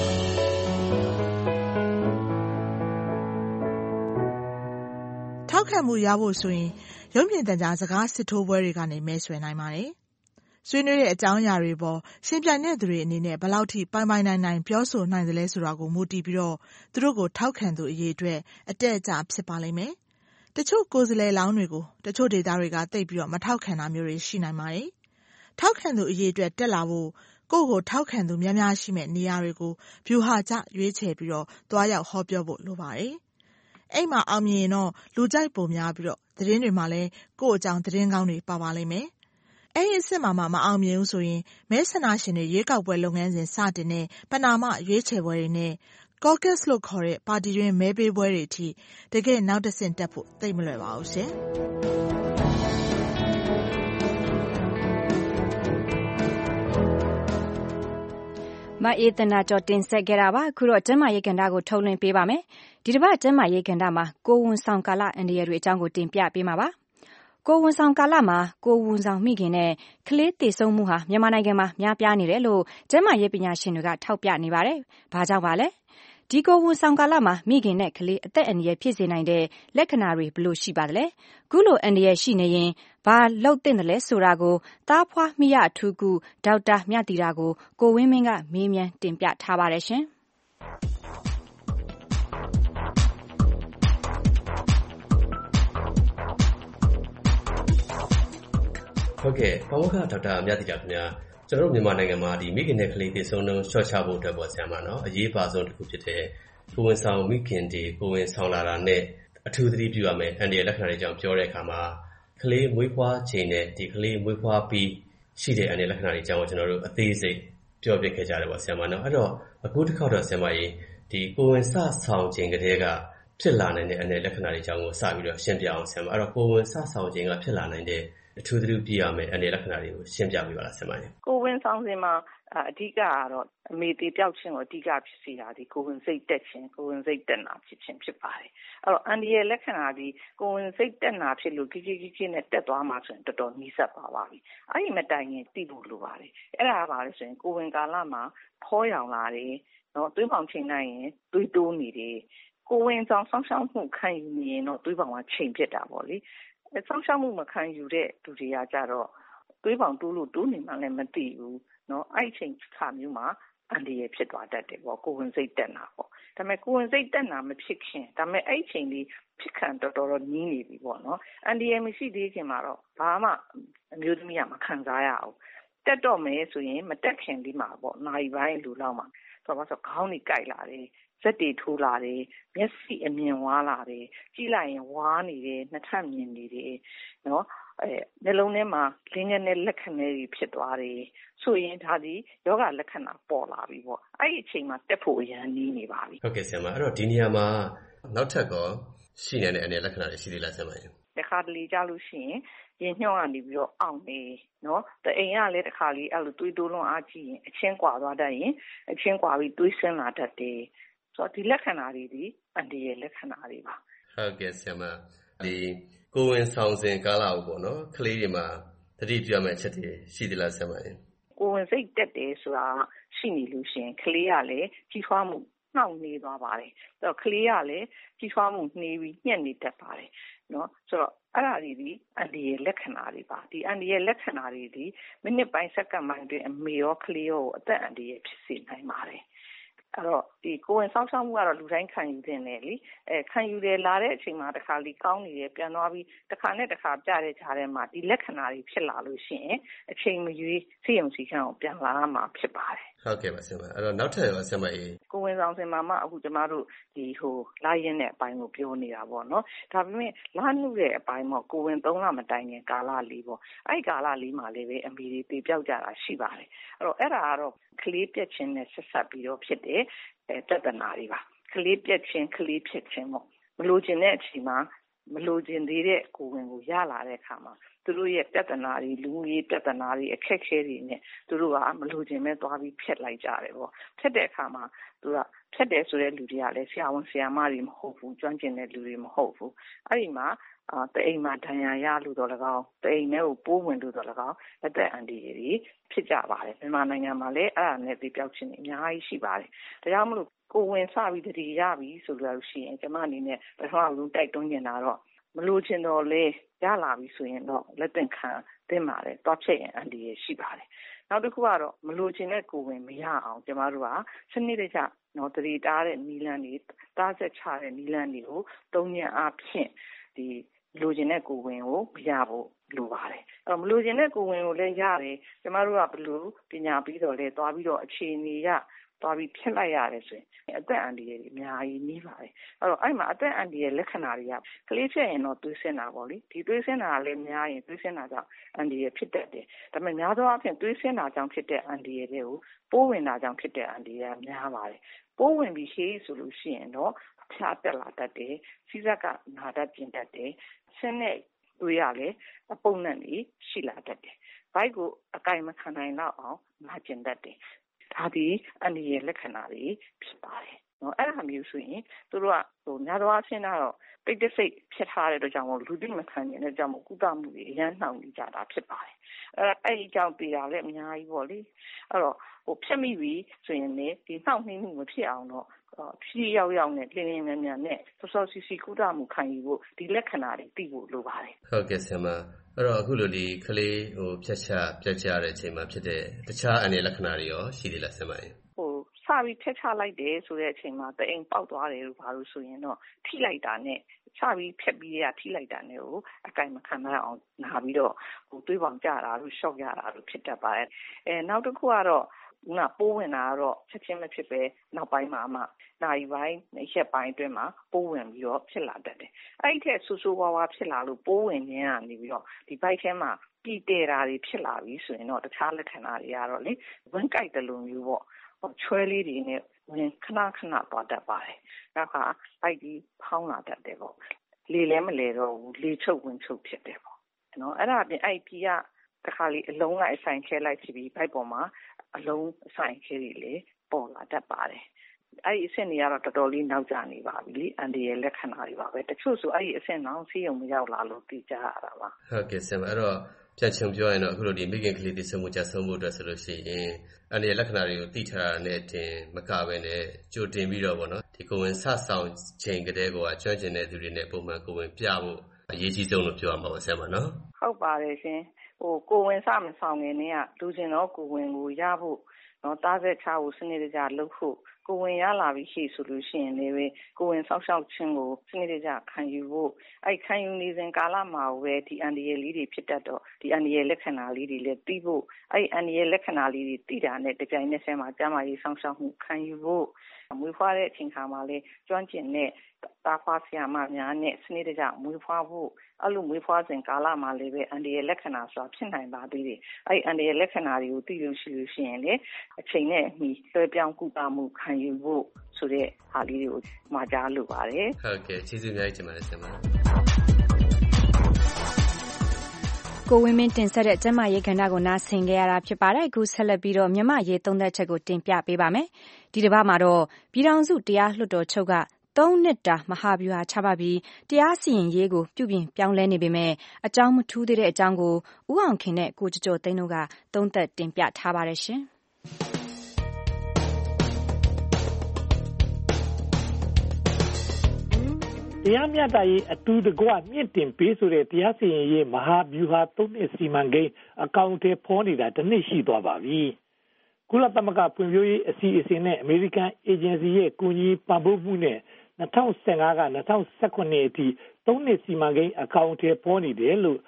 ထောက်ခံမှုရဖို့ဆိုရင်ရုပ်မြင်သံကြားစကားစစ်ထိုးပွဲတွေကနေမဲဆွယ်နိုင်ပါတယ်။ဆွေးနွေးတဲ့အကြောင်းအရာတွေပေါ်ရှင်ပြိုင်တဲ့သူတွေအနေနဲ့ဘယ်လောက်ထိပိုင်ပိုင်နိုင်နိုင်ပြောဆိုနိုင်သလဲဆိုတာကိုမူတည်ပြီးတော့သူတို့ကိုထောက်ခံသူအရေးအတွက်အတက်အကျဖြစ်ပါလိမ့်မယ်။တချို့ကိုယ်စားလှယ်လောင်းတွေကိုတချို့ဒေသတွေကသိပ်ပြီးတော့မထောက်ခံတာမျိုးတွေရှိနိုင်ပါတယ်။ထောက်ခံသူအရေးအတွက်တက်လာဖို့ကိုယ့်ကိုထောက်ခံသူများများရှိမဲ့နေရာတွေကိုဗျူဟာကျရွေးချယ်ပြီးတော့သွားရောက်ဟောပြောဖို့လိုပါတယ်။အဲ့မှာအောင်မြင်ရင်တော့လူကြိုက်ပုံများပြီးတော့သတင်းတွေမှာလည်းကိုယ့်အကြောင်းသတင်းကောင်းတွေပါပါလိမ့်မယ်။အဲ့ဒီအစ်စ်မှာမအောင်မြင်ဘူးဆိုရင်မဲဆန္ဒရှင်တွေရွေးကောက်ပွဲလုပ်ငန်းစဉ်စတင်တဲ့ပဏာမရွေးချယ်ပွဲတွေနဲ့ Caucus လို့ခေါ်တဲ့ပါတီတွင်းမဲပေးပွဲတွေအထိတကယ်နောက်တစ်ဆင့်တက်ဖို့သိပ်မလွယ်ပါဘူးရှင်။မအေးသန္တာကျော်တင်ဆက်ခဲ့တာပါအခုတော့ကျန်းမာရေးကဏ္ဍကိုထုတ်လွှင့်ပေးပါမယ်ဒီတစ်ပတ်ကျန်းမာရေးကဏ္ဍမှာကိုဝန်ဆောင်ကာလအန္တရာယ်တွေအကြောင်းကိုတင်ပြပေးမှာပါကိုဝန်ဆောင်ကာလမှာကိုဝန်ဆောင်မိခင်နဲ့ကလေးသေဆုံးမှုဟာမြန်မာနိုင်ငံမှာများပြားနေတယ်လို့ကျန်းမာရေးပညာရှင်တွေကထောက်ပြနေပါတယ်ဘာကြောင့်ပါလဲဒီကိုဝန်ဆောင်ကာလမှာမိခင်နဲ့ကလေးအသက်အန္တရာယ်ဖြစ်စေနိုင်တဲ့လက္ခဏာတွေဘယ်လိုရှိပါသလဲခုလိုအန္တရာယ်ရှိနေရင်ဘာလုပ်သင့်တယ်လဲဆိုတာကိုသားဖွားမိရအထူးကုဒေါက်တာမြတ်တီတာကိုဝင်းမင်းကမေးမြန်းတင်ပြထားပါတယ်ရှင်ဟုတ်ကဲ့ပါမောက္ခဒေါက်တာမြတ်တီတာခင်ဗျာကျွန်တော်တို့မြန်မာနိုင်ငံမှာဒီမိခင်နဲ့ကလေးသေဆုံးနှုန်းလျှော့ချဖို့အတွက်ပေါ့ဆရာမနော်အရေးပါဆုံးတစ်ခုဖြစ်တဲ့ကိုဝန်ဆောင်မိခင်တွေကိုဝန်ဆောင်လာတာနဲ့အထူးသတိပြုရမယ်အန္တရာယ်လက္ခဏာတွေကြောင့်ပြောတဲ့အခါမှာကလေးမွေးဖွားချိန်နဲ့ဒီကလေးမွေးဖွားပြီးရှိတဲ့အန္တရာယ်လက္ခဏာတွေကြောင့်ကျွန်တော်တို့အသေးစိတ်ပြောပြခဲ့ကြတယ်ပေါ့ဆရာမနော်အဲ့တော့အခုတစ်ခေါက်တော့ဆရာမကြီးဒီကိုဝန်စဆောင်ချိန်ကတည်းကဖြစ်လာနိုင်တဲ့အန္တရာယ်လက္ခဏာတွေကြောင့်ကိုစပြီးတော့ရှင်းပြအောင်ဆရာမအဲ့တော့ကိုဝန်စဆောင်ချိန်ကဖြစ်လာနိုင်တဲ့အထူးသတိပြုရမယ်အန္တရာယ်လက္ခဏာတွေကိုရှင်းပြပေးပါလားဆရာမကြီးကိုဝန်ဆောင်စဉ်မှာအဓိကကတော့အမေသေးပြောက်ခြင်းကိုအဓိကဖြစ်စေတာဒီကိုဝန်စိတ်တက်ခြင်းကိုဝန်စိတ်တက်နာဖြစ်ခြင်းဖြစ်ပါတယ်အဲ့တော့အန္တရာယ်လက္ခဏာဒီကိုဝန်စိတ်တက်နာဖြစ်လို့ကြီးနဲ့တက်သွားမှဆိုရင်တော်တော်နီးစပ်ပါပြီအဲ့ဒီမတိုင်ရင်သိဖို့လိုပါတယ်အဲ့ဒါကပါလို့ဆိုရင်ကိုဝန်ကာလမှာဖောရောင်လာတယ်နော်သွေးပေါင်ချိန်လိုက်ရင်သွေးတိုးနေတယ်ကိုဝန်ဆောင်ဆောင်းရှောင်းမှုခံယူနေရင်တော့သွေးပေါင်ကချိန်ဖြစ်တာပေါ့လေဆောင်းရှောင်းမှုမခံယူတဲ့လူတွေကကြတော့သွေးပေါင်တိုးလို့တိုးနေမှလည်းမသိဘူးနော်အဲ့ချိန်ခါမျိုးမှာအန္တရာယ်ဖြစ်သွားတတ်တယ်ပေါ့ကိုဝန်စိတ်တက်နာပေါ့ဒါပေမဲ့ကိုဝန်စိတ်တက်နာမဖြစ်ခင်ဒါပေမဲ့အဲ့ချိန်လေးဖြစ်ခံတော်နီးနေပြီပေါ့နော်အန္တရာယ်မရှိသေးခင်မှာတော့ဘာမှအမျိုးသမီးကမခံစားရအောင်တက်တော့မယ်ဆိုရင်မတက်ခင်လေးမှာပေါ့နိုင်ပိုင်းလူလောက်မှာဆိုတော့ခေါင်းကြီးကြိုက်လာတယ်စက်တွေထိုးလာတယ်မျက်စိအမြင်ဝါးလာတယ်ကြည့်လိုက်ရင်ဝါးနေတယ်နှစ်ထပ်မြင်နေတယ်နော်နှလုံးထဲမှာလင်းငယ်နဲ့လက်ခဏတွေဖြစ်သွားတယ်ဆိုရင်ဒါဒီယောဂလက္ခဏာပေါ်လာပြီပေါ့အဲ့ဒီအချိန်မှာတက်ဖို့အရန်နီးနေပါပြီဟုတ်ကဲ့ဆရာမအဲ့တော့ဒီနေရာမှာနောက်ထပ်ကောရှိနေတဲ့အနေလက္ခဏာတွေရှိသေးလားဆရာမတခါတလေကြလို့ရှိရင်ရင်ညှော့ကနေပြီးတော့အောင့်နေနော်တအိမ်ကလည်းတခါလေးအဲ့လိုတွေးတိုးလွန်အားကြီးရင်အချင်းကွာသွားတတ်ရင်အချင်းကွာပြီးတွေးဆင်းလာတတ်တယ်ဆိုတော့ဒီလက္ခဏာတွေဒီအန်တီရဲ့လက္ခဏာတွေပါဟုတ်ကဲ့ဆရာမဒီကိုဝင်ဆောင်စဉ်ကာလကိုပေါ့နော်ကလေးတွေမှာတတိပြုရမယ့်အချက်တွေရှိသလားဆရာမကိုဝင်စိတ်တက်တယ်ဆိုတာရှိနေလို့ရှိရင်ကလေးကလည်းကြီးထွားမှုနှောင့်နှေးသွားပါတယ်အဲ့တော့ကလေးကလည်းကြီးထွားမှုနှေးပြီးညှက်နေတတ်ပါတယ်နော်ဆိုတော့အဲ့ဒါတွေဒီအန်တီရဲ့လက္ခဏာတွေပါဒီအန်တီရဲ့လက္ခဏာတွေဒီမိနစ်ပိုင်းစက္ကန့်ပိုင်းတွင်အမေရောကလေးရောအသက်အန္တရာယ်ဖြစ်စေနိုင်ပါတယ်အဲ့တော့ဒီကိုယ်ဝင်စောင့်ရှောက်မှုကတော့လူတိုင်းခံယူတင်တယ်လीခံယူတယ်လာတဲ့အချိန်မှာတစ်ခါလီကောင်းနေတယ်ပြန်သွားပြီးတစ်ခါနဲ့တစ်ခါပြတဲ့ကြားထဲမှာဒီလက္ခဏာတွေဖြစ်လာလို့ရှိရင်အချိန်မရွေးစိတ်ယုံစီခံအောင်ပြန်လာမှာဖြစ်ပါတယ်ဟုတ်ကဲ့ပါဆရာမအဲ့တော့နောက်ထပ်ရောဆရာမကိုဝင်ဆောင်စင်မှာမှအခုကျမတို့ဒီလာရင်တဲ့အပိုင်းကိုပြောနေတာပေါ့နော်ဒါပေမဲ့လာနှုတဲ့အပိုင်းပေါ့ကိုဝင်3လမတိုင်ခင်ကာလလေးပေါ့အဲ့ကာလလေးမှာလည်းပဲအမေတွေတည်ပြောက်ကြတာရှိပါတယ်အဲ့တော့အဲ့ဒါကတော့ကလေးပြက်ခြင်းနဲ့ဆက်ဆက်ပြီးတော့ဖြစ်တဲ့တဒနာတွေပါကလေးပြက်ခြင်းကလေးဖြစ်ခြင်းပေါ့မလိုချင်တဲ့အချိန်မှာမလိုချင်သေးတဲ့ကိုဝင်ကိုရလာတဲ့အခါမှာသူတို့ရဲ့ပြဿနာတွေလူကြီးပြဿနာတွေအခက်ခဲတွေနဲ့သူတို့ကမလိုချင်မဲ့သွားပြီးဖျက်လိုက်ကြတယ်ပေါ့ဖျက်တဲ့အခါမှာသူကဖျက်တယ်ဆိုတဲ့လူတွေကလည်းဆရာဝန်ဆရာမတွေမဟုတ်ဘူးကျွမ်းကျင်တဲ့လူတွေမဟုတ်ဘူးအဲ့ဒီမှာတအိမ်မှာဒဏ်ရာရလို့တော့၎င်းတအိမ်ထဲကိုပိုးဝင်လို့တော့၎င်းအသက်အန္တရာယ်တွေဖြစ်ကြပါတယ်မြန်မာနိုင်ငံမှာလည်းအဲ့ဒါနဲ့ဒီပြောက်ခြင်းအများကြီးရှိပါတယ်ဒါကြောင့်မလို့ကိုဝင်စပြီးတတိရပြီဆိုလို့ရှိရင်ကျွန်မအနေနဲ့ပထမဆုံးတိုက်တွန်းနေတာတော့မလိုချင်တော့လေရလာပြီဆိုရင်တော့လက်သင့်ခံသင့်ပါတယ်တွားချက်ရင်အန္တရာယ်ရှိပါတယ်နောက်တစ်ခုကတော့မလိုချင်တဲ့ကိုဝင်မရအောင်ကျွန်တော်တို့ကစနစ်တကျနော်တတိတားတဲ့နီလန်းတွေတားဆက်ချတဲ့နီလန်းတွေကိုသုံးညအားဖြင့်ဒီလိုချင်တဲ့ကိုဝင်ကိုမရဖို့လိုပါတယ်အဲ့တော့မလိုချင်တဲ့ကိုဝင်ကိုလည်းရတယ်ကျွန်တော်တို့ကဘယ်လိုပညာပြီးတော့လဲတွားပြီးတော့အခြေအနေရသွားပြီးဖြစ်လိုက်ရတယ်ဆိုရင်အသက်အန္တရာယ်အများကြီးနှီးပါတယ်အဲ့တော့အဲ့မှာအသက်အန္တရာယ်လက္ခဏာတွေကကလေးဖြစ်ရင်တော့သွေးဆင်းတာပေါ့လေဒီသွေးဆင်းတာလည်းများရင်သွေးဆင်းတာကြောင့်အန္တရာယ်ဖြစ်တတ်တယ်ဒါပေမဲ့များသောအားဖြင့်သွေးဆင်းတာကြောင့်ဖြစ်တဲ့အန္တရာယ်တွေကိုပိုးဝင်တာကြောင့်ဖြစ်တဲ့အန္တရာယ်များပါတယ်ပိုးဝင်ပြီးရှေးဆိုလို့ရှိရင်တော့ဖျားတက်လာတတ်တယ်စီးစက်ကနာတတ်ကျင်တတ်တယ်ဆင်းတဲ့သွေးရလည်းအပုံနဲ့ရှိလာတတ်တယ်ဘိုက်ကိုအကင်မခံနိုင်တော့အောင်နာကျင်တတ်တယ်ဒါဒီအန္တရာယ်လက္ခဏာတွေဖြစ်ပါတယ်နော်အဲ့ဒါမျိုးဆိုရင်သူတို့ကများသောအားဖြင့်တော့ပိတ်တဆိတ်ဖြစ်ထားတဲ့အတွက်ကြောင့်လူသိမခံနိုင်တဲ့ကြောင့်ကုသမှုတွေအရန်နှောင့်နေကြတာဖြစ်ပါတယ်အဲ့ဒီကြောင့်ပြရလည်းအများကြီးပေါ့လေအဲ့တော့ဖြတ်မိပြီဆိုရင်လည်းဒီနှောင့်နှေးမှုမဖြစ်အောင်တော့ဖြည်းရောက်ရောက်နဲ့လင်းလင်းမြန်မြန်နဲ့စောစောစီစီကုသမှုခံယူဖို့ဒီလက္ခဏာတွေသိဖို့လိုပါတယ်ဟုတ်ကဲ့ဆရာမအဲ့တော့အခုလိုဒီကလေးဖြတ်ချပြတ်ချတဲ့အချိန်မှာဖြစ်တဲ့တခြားအနေလက္ခဏာတွေရောရှိသေးလားဆရာမစပြီးဖြတ်ချလိုက်တယ်ဆိုတဲ့အချိန်မှာတအိမ်ပေါက်သွားတယ်လို့ဘာလို့ဆိုရင်တော့ထိလိုက်တာနဲ့စပြီးဖြတ်ပြီးရထိလိုက်တာနဲ့ကိုအကင်မခံနိုင်အောင်နာပြီးတော့တွေးပေါင်ကြတာလို့ရှော့ရတာလို့ဖြစ်တတ်ပါတယ်နောက်တစ်ခုကတော့ပိုးဝင်တာကတော့ချက်ချင်းမဖြစ်ပဲနောက်ပိုင်းမှာမှနိုင်ပိုင်းရက်ပိုင်းအတွင်းမှာပိုးဝင်ပြီးတော့ဖြစ်လာတတ်တယ်အဲ့ဒီထက်ဆူဆူဝါဝါဖြစ်လာလို့ပိုးဝင်ခြင်းကနေပြီးတော့ဒီဘိုက်ထဲမှာပြည်တဲတာတွေဖြစ်လာပြီဆိုရင်တော့တခြားလက္ခဏာတွေကတော့လေဝင်ကြိုက်တယ်လို့မျိုးပေါ့ချွဲလေးတွေနဲ့ဝင်ခဏခဏသွားတတ်ပါတယ်နောက်ကဘိုက်ကြီးဖောင်းလာတတ်တယ်ပေါ့လေလည်းမလဲတော့ဘူးလေချုပ်ဝင်ချုပ်ဖြစ်တယ်ပေါ့နော်အဲ့ဒါအပြင်အဲ့ပြည်ကတခါလေအလုံးလိုက်အဆိုင်ခဲလိုက်ဖြစ်ပြီးဘိုက်ပေါ်မှာအလုံးအဆိုင်ခဲတွေလေပေါ်လာတတ်ပါတယ်အဲ့ဒီအဆင့်တွေကတော့တော်တော်လေးနောက်ကျနေပါပြီအန်ဒီရဲ့လက္ခဏာတွေပါပဲတချို့ဆိုအဲ့ဒီအဆင့်တော့ဆေးရုံမရောက်လာလို့သိကြရတာပါဟုတ်ကဲ့ဆရာမအဲ့တော့ပြန်ချုံပြောရင်တော့အခုလိုဒီမိခင်ကလေးတွေဆုံးမှုကြဆုံးမှုအတွက်ဆိုလို့ရှိရင်အန်ဒီရဲ့လက္ခဏာတွေကိုသိထားတာနဲ့တင်မကပဲနဲ့ကြိုတင်ပြီးတော့ဗောနော်ဒီကိုဝင်ဆဆောင်ချိန်ကလေးကကျွမ်းကျင်တဲ့သူတွေနဲ့ပုံမှန်ကိုဝင်ပြဖို့အရေးကြီးဆုံးလို့ပြောရမှာပါဆရာမနော်ဟုတ်ပါတယ်ရှင်ကိုဝင်စမဆောင်ခင်တည်းကလူကျင်တော့ကိုဝင်ကိုရဖို့နော်တားဆက်ချဖို့စနစ်တကျလုပ်ဖို့ကိုဝင်ရလာပြီးရှိဆိုလို့ရှိရင်လည်းကိုဝင်ဆောက်ရှောက်ခြင်းကိုစနစ်တကျခံယူဖို့ခံယူနေစဉ်ကာလမှာပဲဒီအန္တရာယ်လေးတွေဖြစ်တတ်တော့ဒီအန္တရာယ်လက္ခဏာလေးတွေလည်းသိဖို့အန္တရာယ်လက္ခဏာလေးတွေသိတာနဲ့တပြိုင်နက်တည်းမှာကျန်းမာရေးဆောက်ရှောက်မှုခံယူဖို့မွေးဖွားတဲ့အချိန်ခါမှာလည်းကျွမ်းကျင်တဲ့သားဖွားဆရာမများနဲ့စနစ်တကျမွေးဖွားဖို့အဲ့လိုမွေးဖွားစဉ်ကာလမှာလည်းပဲအန္တရာယ်လက္ခဏာဆိုတာဖြစ်နိုင်ပါသေးတယ်အန္တရာယ်လက္ခဏာတွေကိုသိလို့ရှိရင်လည်းအချိန်နဲ့အညီလွှဲပြောင်းကုသမှုခံယူဖို့ဆိုတဲ့ဟာလေးတွေကိုမှာကြားလိုပါတယ်ဟုတ်ကဲ့ကျေးဇူးအများကြီးတင်ပါတယ်ဆရာမကိုဝင်းမင်းတင်ဆက်တဲ့ကျန်းမာရေးကဏ္ဍကိုနားဆင်ကြရတာဖြစ်ပါတယ်အခုဆက်လက်ပြီးတော့မြန်မာရေးသုံးသပ်ချက်ကိုတင်ပြပေးပါမယ်ဒီတစ်ပတ်မှာတော့ပြည်ထောင်စုတရားလွှတ်တော်ချုပ်က3 နှစ်တာမဟာဗျူဟာချမှတ်ပြီးတရားစီရင်ရေးကိုပြုပြင်ပြောင်းလဲနေပေမဲ့အကြောင်းမထူးသေးတဲ့အကြောင်းကိုဦးအောင်ခင်နဲ့ကိုကျော်ကျော်သိန်းတို့ကသုံးသပ်တင်ပြထားပါတယ်ရှင်တရားမျှတရေးအတူတကွမြင့်တင်ပေးဆိုတဲ့တရားစီရင်ရေးမဟာဗျူဟာ3 နှစ်စီမံကိန်းအကောင့်ထဲပေါ်နေတာတစ်နှစ်ရှိသွားပါပြီကုလသမဂ္ဂဖွံ့ဖြိုးရေးအစီအစဉ်နဲ့အမေရိကန်အေဂျင်စီရဲ့ကူညီပံ့ပိုးမှုနဲ့2015က2019အထိ3 နှစ်စီမံကိန်းအကောင့်ထဲပေါ်နေတယ်လို့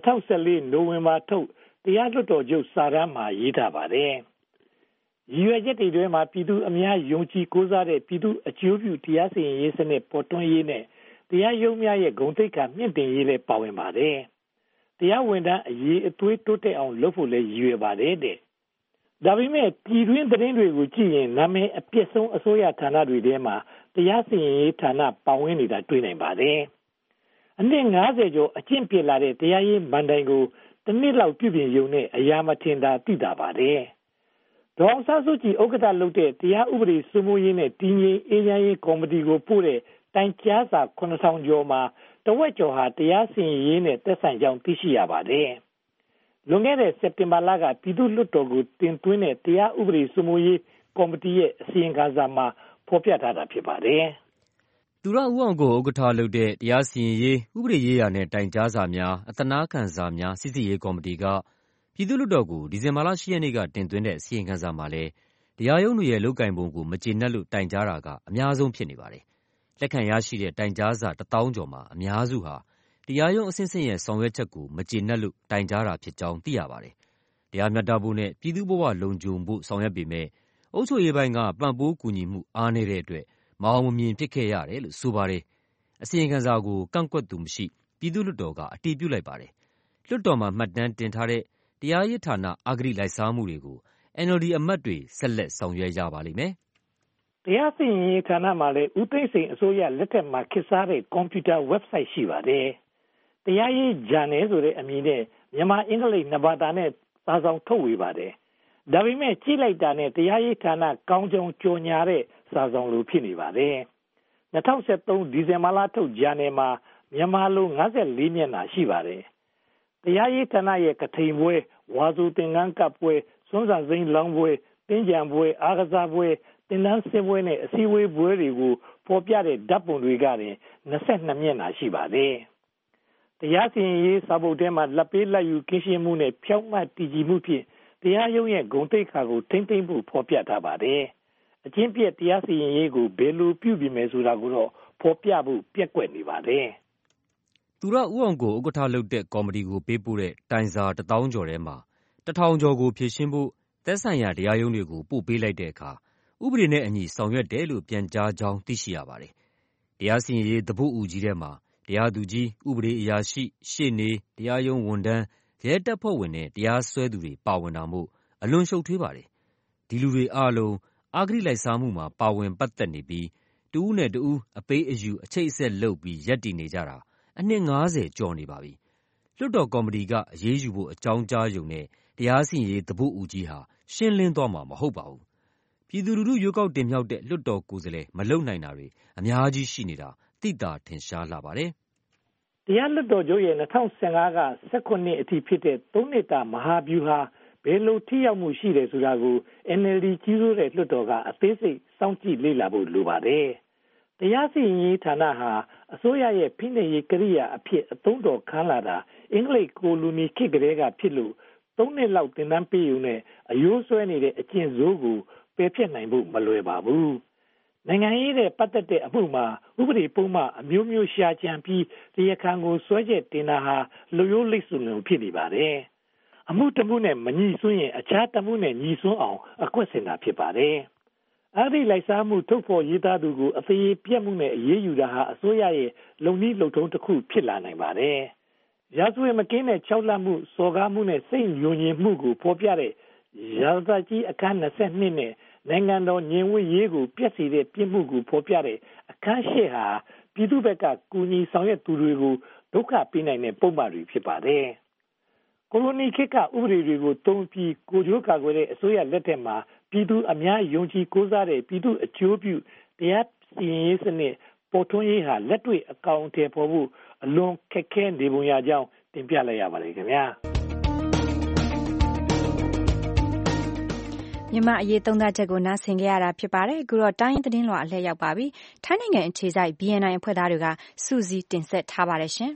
2014နိုဝင်ဘာထုတ်တရားလွှတ်တော်ချုပ်စာတမ်းမှာရေးထားပါတယ်ရည်ရွယ်ချက်တွေထဲမှာပြည်သူအများယုံကြည်ကိုးစားတဲ့ပြည်သူအကျိုးပြုတရားစီရင်ရေးစနစ်ပေါ်ထွန်းရေးနဲ့တရားရုံးများရဲ့ဂုဏ်သိက္ခာမြင့်တင်ရေးလည်းပါဝင်ပါတယ်။တရားဝန်ထမ်းအရေးအသွေးတိုးတက်အောင်လုပ်ဖို့လည်းရည်ရွယ်ပါတယ်တဲ့။ဒါပေမဲ့ပြည်တွင်းသတင်းတွေကိုကြည့်ရင်နာမည်အပြည့်ဆုံးအစိုးရဌာနတွေထဲမှာတရားစီရင်ရေးဌာနပါဝင်နေတာတွေ့နိုင်ပါတယ်။အနှစ်50ကျော်အကျင့်ပြစ်လာတဲ့တရားရေးမဏ္ဍိုင်ကိုတစ်နှစ်လောက်ပြုပြင်ရုံနဲ့အရာမထင်တာသိတာပါတယ်။ဒေါ်အောင်ဆန်းစုကြည်ဥက္ကဋ္ဌလုပ်တဲ့တရားဥပဒေစိုးမိုးရေးနဲ့တည်ငြိမ်အေးချမ်းရေးကော်မတီကိုပို့တဲ့တိုင်ကြားစာ9000ကျော်မှာတဝက်ကျော်ဟာတရားစီရင်ရေးနဲ့သက်ဆိုင်ကြောင်းသိရှိရပါတယ်။လွန်ခဲ့တဲ့စက်တင်ဘာလကပြည်သူ့လွှတ်တော်ကိုတင်သွင်းတဲ့တရားဥပဒေစိုးမိုးရေးကော်မတီရဲ့အစီရင်ခံစာမှာဖော်ပြထားတာဖြစ်ပါတယ်။သူရဦးအောင်ကိုဥက္ကဋ္ဌလုပ်တဲ့တရားစီရင်ရေးဥပဒေရေးရာနဲ့တိုင်ကြားစာများအသနားခံစာများစစ်ဆေးရေးကော်မတီကပြည်သူ့လွှတ်တော်ကိုဒီဇင်ဘာလ10ရက်နေ့ကတင်သွင်းတဲ့အစီရင်ခံစာမှာလည်းတရားရုံးတွေရဲ့လုပ်ကိုင်ပုံကိုမကျေနပ်လို့တိုင်ကြားတာကအများဆုံးဖြစ်နေပါတယ်။လက်ခံရရှိတဲ့တိုင်ကြားစာ1000ကျော်မှာအများစုဟာတရားရုံးအဆင့်ဆင့်ရဲ့ဆောင်ရွက်ချက်ကိုမကျေနပ်လို့တိုင်ကြားတာဖြစ်ကြောင်းသိရပါတယ်။တရားမျှတဖို့နဲ့ပြည်သူ့ဘဝလုံခြုံဖို့ဆောင်ရွက်ပေမဲ့အုပ်ချုပ်ရေးပိုင်းကပံ့ပိုးကူညီမှုအားနည်းတဲ့အတွက်မအောင်မမြင်ဖြစ်ခဲ့ရတယ်လို့ဆိုပါတယ်။အစီရင်ခံစာကိုကန့်ကွက်သူမရှိပြည်သူ့လွှတ်တော်ကအတည်ပြုလိုက်ပါတယ်။လွှတ်တော်မှာမှတ်တမ်းတင်ထားတဲ့တရားရေးဌာနအဂတိလိုက်စားမှုတွေကို NLD အမတ်တွေဆက်လက်ဆောင်ရွက်ရပါလိမ့်မယ်။တရားစီရင်ရေးဌာနမှာလည်းဦးသိန်းစိန်အစိုးရလက်ထက်မှာခေတ်စားတဲ့ကွန်ပျူတာ website ရှိပါတယ်။တရားရေးဂျာနယ်ဆိုတဲ့အမည်နဲ့မြန်မာအင်္ဂလိပ်နှစ်ဘာသာနဲ့စာဆောင်ထုတ်ဝေပါတယ်။ဒါပေမဲ့ကြည့်လိုက်တာနဲ့တရားရေးဌာနကောင်းကြောင်ကြော်ညာတဲ့စာဆောင်လိုဖြစ်နေပါတယ်။2013ဒီဇင်ဘာလထုတ်ဂျာနယ်မှာမြန်မာလို54မျက်နှာရှိပါတယ်။တရားရေးဌာနရဲ့ကထိန်ပွဲဝါဆိုသင်္ကန်းကပ်ပွဲစွန်းစာစိမ်းလောင်းပွဲတင်းကြံပွဲအားကစားပွဲတင်နန်းစင်ပွဲနဲ့အစည်းအဝေးပွဲတွေကိုဖော်ပြတဲ့ဓာတ်ပုံတွေကလည်း22မျက်နှာရှိပါတယ်။တရားစီရင်ရေးစာပုဒ်ထဲမှာလက်ပေးလက်ယူကင်းရှင်းမှုနဲ့ဖြောင့်မတ်တည်ကြည်မှုဖြင့်တရားရုံးရဲ့ဂုဏ်သိက္ခာကိုထိမ့်သိမ်းဖို့ဖော်ပြထားပါတယ်။အချင်းပြည့်တရားစီရင်ရေးကိုဘယ်လိုပြုပြင်မယ်ဆိုတာကိုတော့ဖော်ပြဖို့ပြက်ကွက်နေပါတယ်။သူရဦးအောင်ကိုဥက္ကဋ္ဌလုပ်တဲ့ကော်မတီကိုပေးပို့တဲ့တိုင်စာ1000ကျော်ထဲမှာ1000ကျော်ကိုဖြည့်ရှင်းဖို့သက်ဆိုင်ရာတရားရုံးတွေကိုပို့ပေးလိုက်တဲ့အခါဥပဒေနဲ့အညီဆောင်ရွက်တယ်လို့ပြန်ကြားကြောင်းသိရှိရပါတယ်။တရားစီရင်ရေးသဘုတ်ဦးကြီးထဲမှာတရားသူကြီးဥပဒေအရာရှိရှေ့နေတရားရုံးဝန်ထမ်းရဲတပ်ဖွဲ့ဝင်နဲ့တရားစွဲသူတွေပါဝင်တာမို့အလွန်ရှုပ်ထွေးပါတယ်။ဒီလူတွေအားလုံးအဂတိလိုက်စားမှုမှာပါဝင်ပတ်သက်နေပြီးတဦးနဲ့တဦးအပေးအယူအချိတ်အဆက်လုပ်ပြီးရပ်တည်နေကြတာအနှစ်50ကျော်နေပါပြီ။လွှတ်တော်ကော်မတီကအရေးယူဖို့အကြောင်းကြားရုံနဲ့တရားစီရင်ရေးသဘုတ်ဦးကြီးဟာရှင်းလင်းသွားမှာမဟုတ်ပါဘူး။ပြည်သူလူထုရွေးကောက်တင်မြှောက်တဲ့လွှတ်တော်ကိုယ်စားလှယ်မလုပ်နိုင်တာတွေအများကြီးရှိနေတာသိသာထင်ရှားလာပါတယ်။တရားလွှတ်တော်ချုပ်ရဲ့2015က19အထိဖြစ်တဲ့3နှစ်တာမဟာဗျူဟာဘယ်လိုထိရောက်မှုရှိတယ်ဆိုတာကို NLD ကြီးစိုးတဲ့လွှတ်တော်ကအသေးစိတ်စောင့်ကြည့်လေ့လာဖို့လိုပါတယ်။တရားစီရင်ရေးဌာနဟာအစိုးရရဲ့ဖိနှိပ်ရေးကိရိယာအဖြစ်အသုံးတော်ခံလာတာအင်္ဂလိပ်ကိုလိုနီခေတ်ကလေးကဖြစ်လို့3နှစ်လောက်သင်တန်းပေးယူနဲ့အယိုးဆွဲနေတဲ့အကျင့်ဆိုးကိုပယ်ဖျက်နိုင်ဖို့မလွယ်ပါဘူးနိုင်ငံရေးနဲ့ပတ်သက်တဲ့အမှုမှာဥပဒေပုံမှန်အမျိုးမျိုးရှာကြံပြီးတရားခံကိုစွဲချက်တင်တာဟာလူရိုးလိပ်စုံလိုဖြစ်နေပါတယ်။အမှုတစ်မှုနဲ့မညီစွန်းရင်အခြားတစ်မှုနဲ့ညီစွန်းအောင်အကွက်ဆင်တာဖြစ်ပါတယ်။အဲဒီလိုက်စားမှုထုတ်ဖော်ရေးသားသူကိုအသေးပြတ်မှုနဲ့အရေးယူတာဟာအစိုးရရဲ့လုံနည်းလုံထုံးတစ်ခုဖြစ်လာနိုင်ပါတယ်။ရာဇဝတ်မကင်းတဲ့ခြောက်လှန့်မှုစော်ကားမှုနဲ့စိတ်ညှို့ညင်မှုကိုဖော်ပြတဲ့ရာဇသကြီးအခန်း22နဲ့နိုင်ငံတော်ညင်ဝတ်ရေးကိုပြည့်စည်တဲ့ပြစ်မှုကိုဖော်ပြတဲ့အခန်း8ဟာပြည်သူ့ဘက်ကကူညီဆောင်ရွက်သူတွေကိုဒုက္ခပေးနိုင်တဲ့ပုံမှန်တွေဖြစ်ပါတယ်။ကိုလိုနီခေတ်ကဥပဒေတွေကိုတုံးပြီးကိုကြိုးကာကွယ်တဲ့အစိုးရလက်ထက်မှာပြည်သူအများယုံကြည်ကိုးစားတဲ့ပြည်သူအကျိုးပြုတရားစီရင်ရေးစနစ်ပေါ်ထွန်းရေးဟာလက်တွေ့အကောင်အထည်ဖော်ဖို့အလွန်ခက်ခဲနေပုံရကြောင်းတင်ပြလိုက်ရပါတယ်ခင်ဗျာမြန်မာအရေးသုံးသပ်ချက်ကိုနားဆင်ကြရတာဖြစ်ပါတယ်အခုတော့တိုင်းသတင်းလွှာအလှည့်ရောက်ပါပြီထိုင်းနိုင်ငံအခြေစိုက် BNI အဖွဲ့သားတွေကစူးစီးတင်ဆက်ထားပါတယ်ရှင်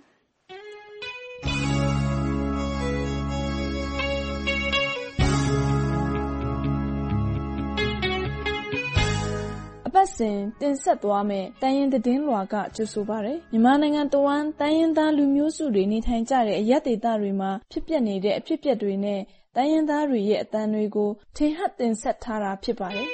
ပတ်စဉ်တင်ဆက်သွားမယ်တိုင်းရင်းသတင်းလွှာကကြိုဆိုပါရယ်မြန်မာနိုင်ငံတဝန်းတိုင်းရင်းသားလူမျိုးစုတွေနေထိုင်ကြတဲ့အရပ်ဒေသတွေမှာဖြစ်ပျက်နေတဲ့အဖြစ်အပျက်တွေနဲ့တိုင်းရင်းသားတွေရဲ့အသံတွေကိုထင်ဟပ်တင်ဆက်ထားတာဖြစ်ပါတယ်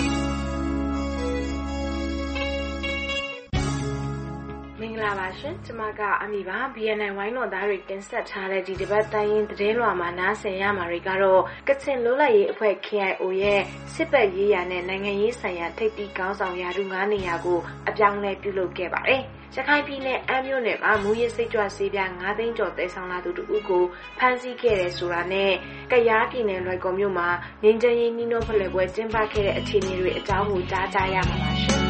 မင်္ဂလာပါရှင်ကျွန်မကအမီပါ BNI ဝိုင်းတော်သားတွေတင်ဆက်ထားတဲ့ဒီတစ်ပတ်တိုင်းရင်းသတင်းလွှာမှာနားဆင်ရမှာတွေကတော့ကချင်လွတ်လပ်ရေးအဖွဲ့ KIO ရဲ့စစ်ပတ်ရေးရာနဲ့နိုင်ငံရေးဆိုင်ရာထိပ်သီးခေါင်းဆောင်ရာထူး9နေရာကိုအပြောင်းလဲပြုလုပ်ခဲ့ပါတယ်ရခိုင်ပြည်နယ်အမ်းမြို့နယ်မှာမူရစ်စိတ်ကြွဆေးပြား9သိန်းကျော်တည်ဆောင်လာသူတို့ကိုဖမ်းဆီးခဲ့တယ်ဆိုတာနဲ့ကယားပြည်နယ်လွိုင်ကော်မြို့မှာငင်းချင်ရင်နှီးနှောဖလှယ်ပွဲကျင်းပခဲ့တဲ့အခြေအနေတွေအကြောင်းကိုကြားကြရမှာပါရှင်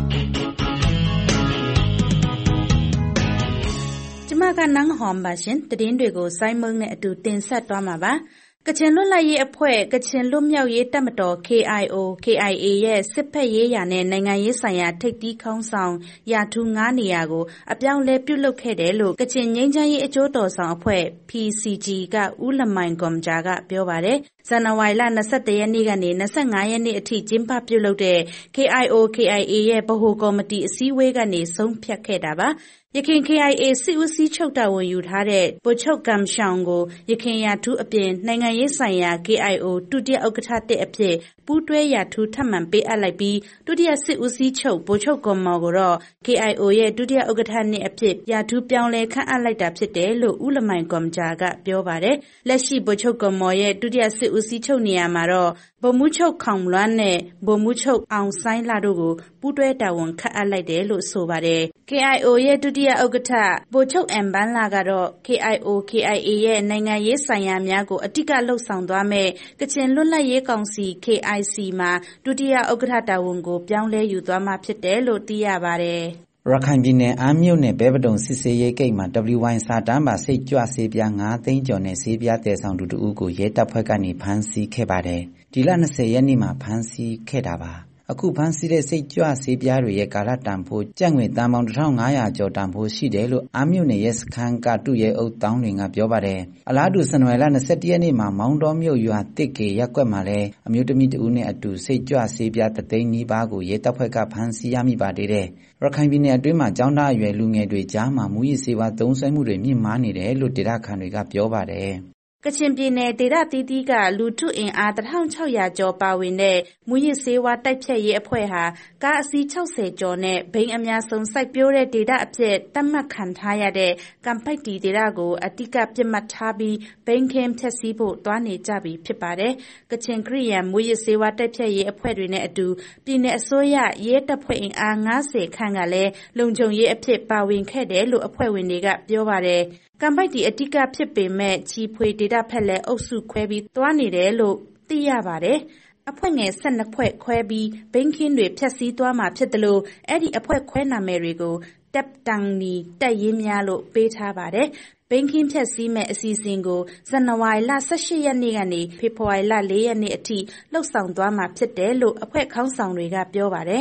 ကျမကနန်းဟွန်ပါရှင်သတင်းတွေကိုစိုင်းမုံနဲ့အတူတင်ဆက်သွားမှာပါကချင်လွတ်လပ်ရေးအဖွဲ့ကချင်လွတ်မြောက်ရေးတပ်မတော် KIO KIA ရဲ့စစ်ဖက်ရေးရာနဲ့နိုင်ငံရေးဆိုင်ရာထိပ်သီးခေါင်းဆောင်ရာထူး9နေရာကိုအပြောင်းလဲပြုလုပ်ခဲ့တယ်လို့ကချင်ငြိမ်းချမ်းရေးအကျိုးတော်ဆောင်အဖွဲ့ PCG ကဦးလမိုင်ကွန်ဂျာကပြောပါတယ်ဇန်နဝါရီလ21ရက်နေ့ကနေ25ရက်နေ့အထိကျင်းပပြုလုပ်တဲ့ KIO KIA ရဲ့ဗဟိုကော်မတီအစည်းအဝေးကနေဆုံးဖြတ်ခဲ့တာပါယခင် KIA စစ်ဦးစီးချုပ်တာဝန်ယူထားတဲ့ဗိုလ်ချုပ်ကမ်ရှောင်ကိုယခင်ရာထူးအပြင်နိုင်ငံရေးဆိုင်ရာ KIO ဒုတိယဥက္ကဋ္ဌ1အဖြစ်ပူးတွဲရာထူးထပ်မံပေးအပ်လိုက်ပြီးဒုတိယစစ်ဦးစီးချုပ်ဗိုလ်ချုပ်ကွန်မော်ကိုတော့ KIO ရဲ့ဒုတိယဥက္ကဋ္ဌ2အဖြစ်ရာထူးပြောင်းလဲခန့်အပ်လိုက်တာဖြစ်တယ်လို့ဦးလမိုင်ကွန်ဂျာကပြောပါတယ်လက်ရှိဗိုလ်ချုပ်ကွန်မော်ရဲ့ဒုတိယစစ်ဦးစီးချုပ်နေရာမှာတော့ဗိုလ်မှူးချုပ်ခေါင်လွမ်းနဲ့ဗိုလ်မှူးချုပ်အောင်ဆိုင်းလာတို့ကိုပူးတွဲတာဝန်ခန့်အပ်လိုက်တယ်လို့ဆိုပါတယ် KIO ရဲ့ဒုတိယဥက္ကဋ္ဌဗိုလ်ချုပ်အမ်ဘန်လာကတော့ KIO KIA ရဲ့နိုင်ငံရေးဆိုင်ရာများကိုအတိအကလှုပ်ဆောင်သွားမဲ့ကချင်လွတ်လပ်ရေးကောင်စီ KIC မှာဒုတိယဥက္ကဋ္ဌတာဝန်ကိုပြောင်းလဲယူသွားမှာဖြစ်တယ်လို့သိရပါတယ်ရခိုင်ပြည်နယ်အမ်းမြို့နယ်ဘဲပတုံစစ်ဆေးရေးဂိတ်မှာ WY စာတမ်းပါစိတ်ကြွဆေးပြား9သိန်းကျော်နဲ့ဆေးပြားတည်ဆောင်သူတို့ကိုရဲတပ်ဖွဲ့ကနေဖမ်းဆီးခဲ့ပါတယ်ဒီလ20ရက်နေ့မှာဖမ်းဆီးခဲ့တာပါအခုဖမ်းဆီးတဲ့စိတ်ကြွဆေးပြားတွေရဲ့ကာလတန်ဖိုးကျပ်ငွေတန်ပေါင်း1500ကျော်တန်ဖိုးရှိတယ်လို့အမ်းမြို့နယ်ရဲစခန်းကတူရဲအုပ်တောင်းတွင်ကပြောပါတယ်အလားတူဇန်နဝါရီလ21ရက်နေ့မှာမောင်းတော်မြို့ရွာတစ်ကေရပ်ကွက်မှာလည်းအမျိုးသမီးတဦးနဲ့အတူစိတ်ကြွဆေးပြား3သိန်းနီးပါးကိုရဲတပ်ဖွဲ့ကဖမ်းဆီးရမိပါသေးတယ်ရခိုင်ပြည်နယ်အတွင်းမှာကျောင်းသားအရွယ်လူငယ်တွေကြားမှာမူရစ်ဆေးဝါးသုံးစွဲမှုတွေမြင့်မားနေတယ်လို့ဒေသခံတွေကပြောပါတယ်ကချင်ပြည်နယ်ဒေသသီးသီးကလူထုအင်အား1600ကျော်ပါဝင်တဲ့မူရစ်ဆေးဝါးတိုက်ဖျက်ရေးအဖွဲ့ဟာကားအစီး60ကျော်နဲ့ဘိန်းအများဆုံးစိုက်ပျိုးတဲ့ဒေသအဖြစ်သတ်မှတ်ခံထားရတဲ့ကမ်ပိုက်တီဒေသကိုအတိကပြစ်မှတ်ထားပြီးဘိန်းခင်းဖျက်ဆီးဖို့တွားနေကြပြီဖြစ်ပါတယ်။ကချင်ခရီးယန်မူရစ်ဆေးဝါးတိုက်ဖျက်ရေးအဖွဲ့တွေနဲ့အတူပြည်내အစိုးရရဲတပ်ဖွဲ့အင်အား90ခန့်ကလည်းလုံခြုံရေးအဖြစ်ပါဝင်ခဲ့တယ်လို့အဖွဲ့ဝင်တွေကပြောပါတယ်။ကမ်ပိုက်တီအတိကဖြစ်ပေမဲ့ချီဖွေဒေတာဖက်လဲအုပ်စုခွဲပြီးသွားနေတယ်လို့သိရပါတယ်။အဖွဲ့ငယ်12ဖွဲ့ခွဲပြီးဘိန်းခင်းတွေဖျက်ဆီးသွားမှာဖြစ်တယ်လို့အဲ့ဒီအဖွဲ့ခွဲနာမည်တွေကိုတပ်တန်နီတပ်ရင်းများလို့ပေးထားပါတယ်။ဘိန်းခင်းဖျက်ဆီးမဲ့အစီအစဉ်ကိုဇန်နဝါရီလ18ရက်နေ့ကနေဖေဖော်ဝါရီလ4ရက်နေ့အထိလှုပ်ဆောင်သွားမှာဖြစ်တယ်လို့အဖွဲ့ခေါင်းဆောင်တွေကပြောပါတယ်ဗ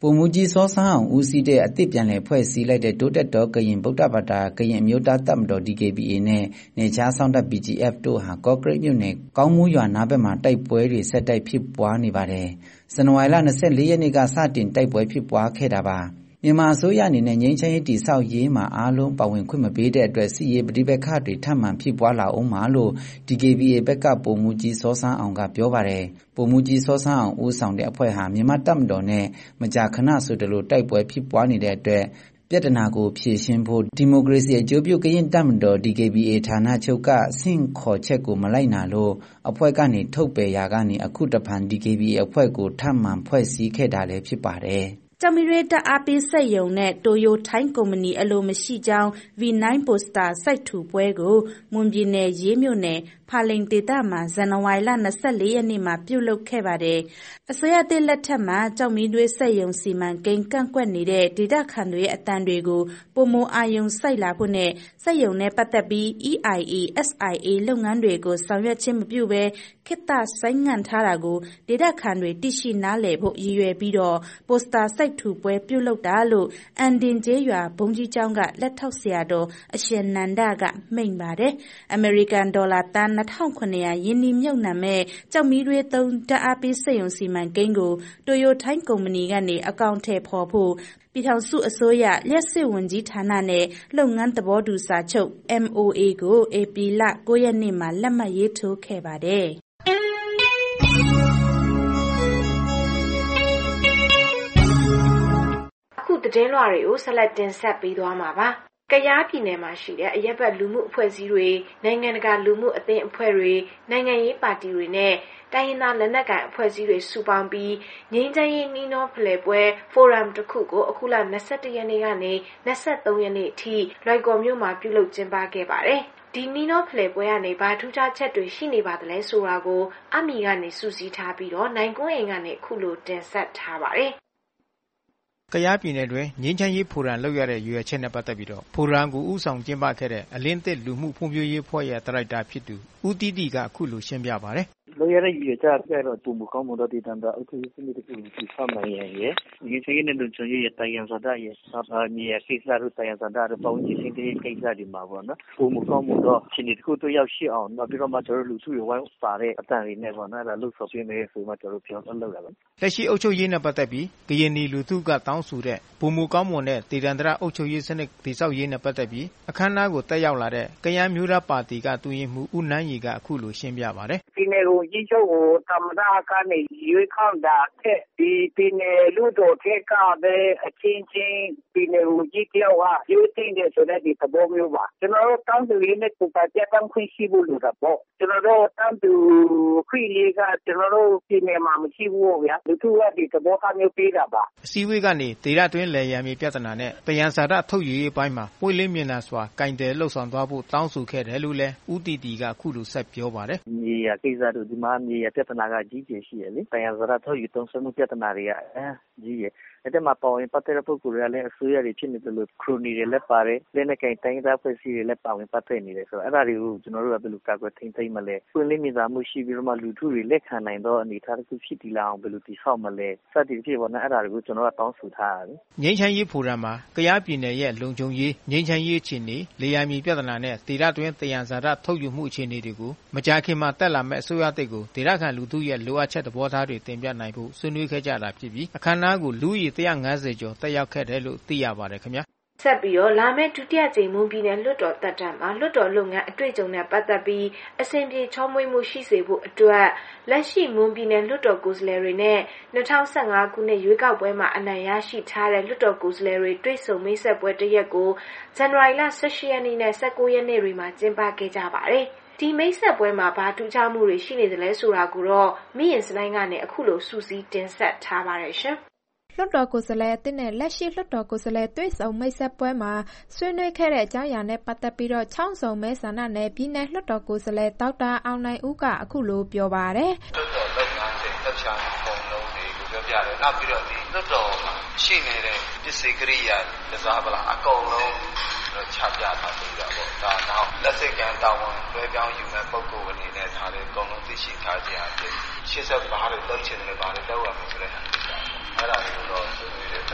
ဗိုလ်မှူးကြီးစောဆန်းအောင်ဦးစီးတဲ့အသစ်ပြန်လည်ဖွဲ့စည်းလိုက်တဲ့တိုးတက်သောကရင်ဗုဒ္ဓဘာသာကရင်အမျိုးသားတပ်မတော် DKBA နဲ့နယ်ခြားစောင့်တပ် BGF တို့ဟာကော့ကရိတ်မြို့နယ်ကောင်းမူးရွာနားဘက်မှာတိုက်ပွဲတွေဆက်တိုက်ဖြစ်ပွားနေပါတယ်။ဇန်နဝါရီလ24ရက်နေ့ကစတင်တိုက်ပွဲဖြစ်ပွားခဲ့တာပါ။မြန်မာအစိုးရအနေနဲ့ငြိမ်းချမ်းရေးတည်ဆောက်ရေးမှာအားလုံးပါဝင်ခွင့်မပေးတဲ့အတွက်စစ်ရေးပဋိပက္ခတွေထပ်မံဖြစ်ပွားလာအောင်မှာလို့ DKBA ဘက်ကဗိုလ်မှူးကြီးစောဆန်းအောင်ကပြောပါတယ်။ဗိုလ်မှူးကြီးစောဆန်းအောင်ဦးဆောင်တဲ့အဖွဲ့ဟာမြန်မာတပ်မတော်နဲ့မကြာခဏဆိုသလိုတိုက်ပွဲဖြစ်ပွားနေတဲ့အတွက်ပြဿနာကိုဖြေရှင်းဖို့ဒီမိုကရေစီအကျိုးပြုကရင်တပ်မတော် DKBA ဌာနချုပ်ကဆင့်ခေါ်ချက်ကိုမလိုက်နာလို့အဖွဲ့ကနေထုတ်ပယ်ရာကနေအခုတဖန် DKBA အဖွဲ့ကိုထပ်မံဖွဲ့စည်းခဲ့တာလည်းဖြစ်ပါတယ်။ကျောက်မီးသွေးတပ်အားပေးစက်ရုံနဲ့တိုယိုထိုင်းကုမ္ပဏီအလိုမရှိကြောင်း V9 ပိုစတာစိုက်ထူပွဲကိုမွန်ပြည်နယ်ရေးမြို့နယ်ဖာလိန်ဒေသမှာဇန်နဝါရီလ24ရက်နေ့မှာပြုလုပ်ခဲ့ပါတယ်။အစိုးရသစ်လက်ထက်မှာကျောက်မီးသွေးစက်ရုံစီမံကိန်းကန့်ကွက်နေတဲ့ဒေသခံတွေရဲ့အသံတွေကိုပုံမအာယုံစိုက်လာဖို့နဲ့စက်ရုံနဲ့ပတ်သက်ပြီး EIA, SIA လုပ်ငန်းတွေကိုဆောင်ရွက်ခြင်းမပြုဘဲခေတ္တဆိုင်းငံ့ထားတာကိုဒေသခံတွေသိရှိနားလည်ဖို့ရည်ရွယ်ပြီးတော့ပိုစတာစိုက်ထူပွဲပြုလုပ်တာလို့အန်ဒင်ကျေးရွာဘုန်းကြီးကျောင်းကလက်ထောက်ဆရာတော်အရှင်နန္ဒကမိန့်ပါတယ်။အမေရိကန်ဒေါ်လာတန်2900ယင်းနှီးမြှုပ်နှံမဲ့ကျောက်မီးသွေးသုံးဓာတ်အားပေးစက်ရုံစီမံကိန်းကိုတိုယိုထိုင်းကုမ္ပဏီကနေအကောင့်ထည့်ဖော်ဖို့ပြည်ထောင်စုအစိုးရလျှက်စစ်ဝန်ကြီးဌာနနဲ့လုပ်ငန်းသဘောတူစာချုပ် MOA ကိုဧပြီလ9ရက်နေ့မှာလက်မှတ်ရေးထိုးခဲ့ပါတယ်။အခုသတင်းလွှာတွေကိုဆက်လက်တင်ဆက်ပေးသွားမှာပါ။ကယားပြည်နယ်မှာရှိတဲ့အရပ်ဘက်လူမှုအဖွဲ့အစည်းတွေနိုင်ငံတကာလူမှုအသင်းအဖွဲ့တွေနိုင်ငံရေးပါတီတွေနဲ့တိုင်းရင်းသားလက်နက်ကိုင်အဖွဲ့အစည်းတွေစုပေါင်းပြီးငြိမ်းချမ်းရေးနှီးနှောဖလှယ်ပွဲဖိုရမ်တစ်ခုကိုအခုလ21ရက်နေ့ကနေ23ရက်နေ့အထိလွိုင်ကော်မြို့မှာပြုလုပ်ကျင်းပခဲ့ပါတယ်။ဒီနှီးနှောဖလှယ်ပွဲကနေဘာထူးခြားချက်တွေရှိနေပါသလဲဆိုတာကိုအမီကနေစုစည်းထားပြီးတော့နိုင်ကွန်းအိမ်ကနေအခုလိုတင်ဆက်ထားပါတယ်။ကယားပြည်နယ်တွင်ငြိမ်းချမ်းရေးဖိုရမ်လုပ်ရတဲ့ရွေးချက်နဲ့ပတ်သက်ပြီးတော့ဖိုရမ်ကိုဦးဆောင်ကျင်းပခဲ့တဲ့အလင်းသစ်လူမှုဖွံ့ဖြိုးရေးဖွဲ့ရဲ့ဒါရိုက်တာဖြစ်သူဦးတီတီကအခုလိုရှင်းပြပါတယ်။လုပ်ရတဲ့ရွေးချက်ကတော့ပုံမကောင်းမှုတော့တည်တံတာအုပ်ချုပ်ရေးစနစ်တစ်ခုကိုဖတ်မှန်ရဲ့ငြိမ်းချမ်းရေးနဲ့လုံခြုံရေးရဲ့တိုင်ရန်စွာတဲ့ရဲ့မြေကိစ္စတို့တိုင်ရန်စွာတဲ့ပုံကြီးစင်တဲ့ကိစ္စဒီမှာပေါ့နော်ပုံမကောင်းမှုတော့ရှင်ဒီတစ်ခုတို့ရောက်ရှိအောင်နောက်ပြီးတော့မှကျွန်တော်လူစုတွေဝိုင်းပါတဲ့အတန်တွေနဲ့ပေါ့နော်အဲ့ဒါလှုပ်ဆော်ပေးမယ်ဆိုမှကျွန်တော်ပြောလုပ်တာပါလက်ရှိအုပ်ချုပ်ရေးနဲ့ပတ်သက်ပြီးကရင်နီလူထုကတောင်းဆိုတဲ့ပုံမကောင်းမှုနဲ့တည်တံတာအုပ်ချုပ်ရေးစနစ်တည်ဆောက်ရေးနဲ့ပတ်သက်ပြီးအခမ်းအနားကိုတက်ရောက်လာတဲ့ကယန်းမျိုးသားပါတီကတူရင်မှုဦးနန်းရီကအခုလိုရှင်းပြပါတယ်ဒီနယ်ကိုကြီးချုပ်ကိုသမ္မတကနေရွေးကောက်တာတဲ့ဒီပြည်နယ်လူတို့ထက်ကပဲအချင်းချင်းပြည်နယ်ကိုကြီးတယောက်ကရွေးတင်တယ်ဆိုတဲ့ဒီသဘောမျိုးပါကျွန်တော်တို့တောင်းဆိုရင်းနဲ့ပုံစံပြတ်တမ်းခွင့်ရှိဖို့လိုတာပေါ့ကျွန်တော်တို့တောင်းဆိုခွင့်လေးကကျွန်တော်တို့ပြည်နယ်မှာမရှိဘူးဗျာလူထုကဒီသဘောထားမျိုးပေးတာပါအစည်းအဝေးကနေဒေသတွင်းလယ်ယာမြေပြဿနာနဲ့တယံဇာတထုတ်ယူရေးပိုင်းမှာပွင့်လင်းမြင်သာစွာကင်တယ်လှုပ်ဆောင်သွားဖို့တောင်းဆိုခဲ့တယ်လို့လည်းဦးတီတီကအခုလိုဆက်ပြောပါတယ်မြေယာကိစ္စတို့ဒီမှာမြေယာပြဿနာကကြီးကျယ်ရှိရလေတယံဇာတထုတ်ယူသုံးစွဲမှုပြဿနာတွေကကြီးရအဲ့ဒါမှပေါ်ရင်ပတ်သက်တဲ့ပုဂ္ဂိုလ်တွေကလည်းအစိုးရတွေဖြစ်နေတယ်လို့ခရိုနီတွေလည်းပါတယ်လက်နက်ကင်တိုင်းသားဖွဲ့စည်းတွေလည်းပါဝင်ပတ်သက်နေတယ်ဆိုတော့အဲ့ဒါတွေကိုကျွန်တော်တို့ကဘယ်လိုကာကွယ်ထိန်းသိမ်းမလဲပွင့်လင်းမြင်သာမှုရှိပြီးတော့မှလူထုတွေလက်ခံနိုင်တော့အနေထားတစ်ခုဖြစ်တည်လာအောင်ဘယ်လိုတည်ဆောက်မလဲစသည်ဖြင့်ပေါ့နော်အဲ့ဒါတွေကိုကျွန်တော်ကတောင်းဆိုထားရတယ်ငြိမ်းချမ်းရေးဖိုရမ်မှာကယားပြည်နယ်ရဲ့လုံခြုံရေးငြိမ်းချမ်းရေးအခြေအနေလေယာဉ်မြေပြဿနာနဲ့ဒေသတွင်းတယံဇာတထုတ်ယူမှုအခြေအနေတွေကိုမကြာခင်မှာတက်လာမဲ့အစိုးရတစ်ကိုဒေသခံလူထုရဲ့လိုအပ်ချက်သဘောထားတွေတင်ပြနိုင်ဖို့ဆွေးနွေးခဲ့ကြတာဖြစ်ပြီးအခမ်းအနားကိုလူဦးရေ150ကျော်တက်ရောက်ခဲ့တယ်လို့သိရပါတယ်ခင်ဗျာဆက်ပြီးတော့လာမယ့်ဒုတိယကြိမ်မွန်ပြည်နယ်လွှတ်တော်တက်တမ်းမှာလွှတ်တော်လုပ်ငန်းအတွေ့အကြုံနဲ့ပတ်သက်ပြီးအစဉ်ပြေချောမွေ့မှုရှိစေဖို့အတွက်လက်ရှိမွန်ပြည်နယ်လွှတ်တော်ကိုယ်စားလှယ်တွေနဲ့2015ခုနှစ်ရွေးကောက်ပွဲမှာအနိုင်ရရှိထားတဲ့လွှတ်တော်ကိုယ်စားလှယ်တွေတွေ့ဆုံမိတ်ဆက်ပွဲတစ်ရက်ကိုဇန်နဝါရီလ18ရက်နေ့နဲ့19ရက်နေ့တွေမှာကျင်းပခဲ့ကြပါတယ်ဒီမိတ်ဆက်ပွဲမှာဘာထူးခြားမှုတွေရှိနေသလဲဆိုတာကိုတော့မိရင်စတိုင်းကနေအခုလိုစူးစီးတင်ဆက်ထားပါတယ်ရှင်လွှတ်တော်ကိုယ်စားလှယ်အသစ်နဲ့လက်ရှိလွှတ်တော်ကိုယ်စားလှယ်တွေ့ဆုံမိတ်ဆက်ပွဲမှာဆွေးနွေးခဲ့တဲ့အကြောင်းအရာနဲ့ပတ်သက်ပြီးတော့ချောင်းစုံမဲဆန္ဒနယ်ပြည်နယ်လွှတ်တော်ကိုယ်စားလှယ်ဒေါက်တာအောင်နိုင်ဦးကအခုလိုပြောပါတယ်။လွှတ်တော်လုပ်ငန်းစဉ်တက်ချာပုံလုံးတွေကိုပြောပြတယ်။နောက်ပြီးတော့ဒီလွှတ်တော်မှာရှိနေတဲ့ပစ္စည်းကိရိယာကစားပလားအကုန်လုံးချပြထားပြီးတော့ပေါ့ဒါနောက်လက်စိတ်ကံတာဝန်လွှဲပြောင်းယူမဲ့ပုံကိုယ်အနေနဲ့ဒါလေးအကုန်လုံးသိရှိထားကြရတဲ့ရှေ့ဆက်ဘာတွေလုပ်ချင်တယ်ဘာတွေလုပ်ရမယ်ဆိုတဲ့ဟာဖြစ်တာအဲ့ဒါကိုတော့ဆွေးနွေးတယ်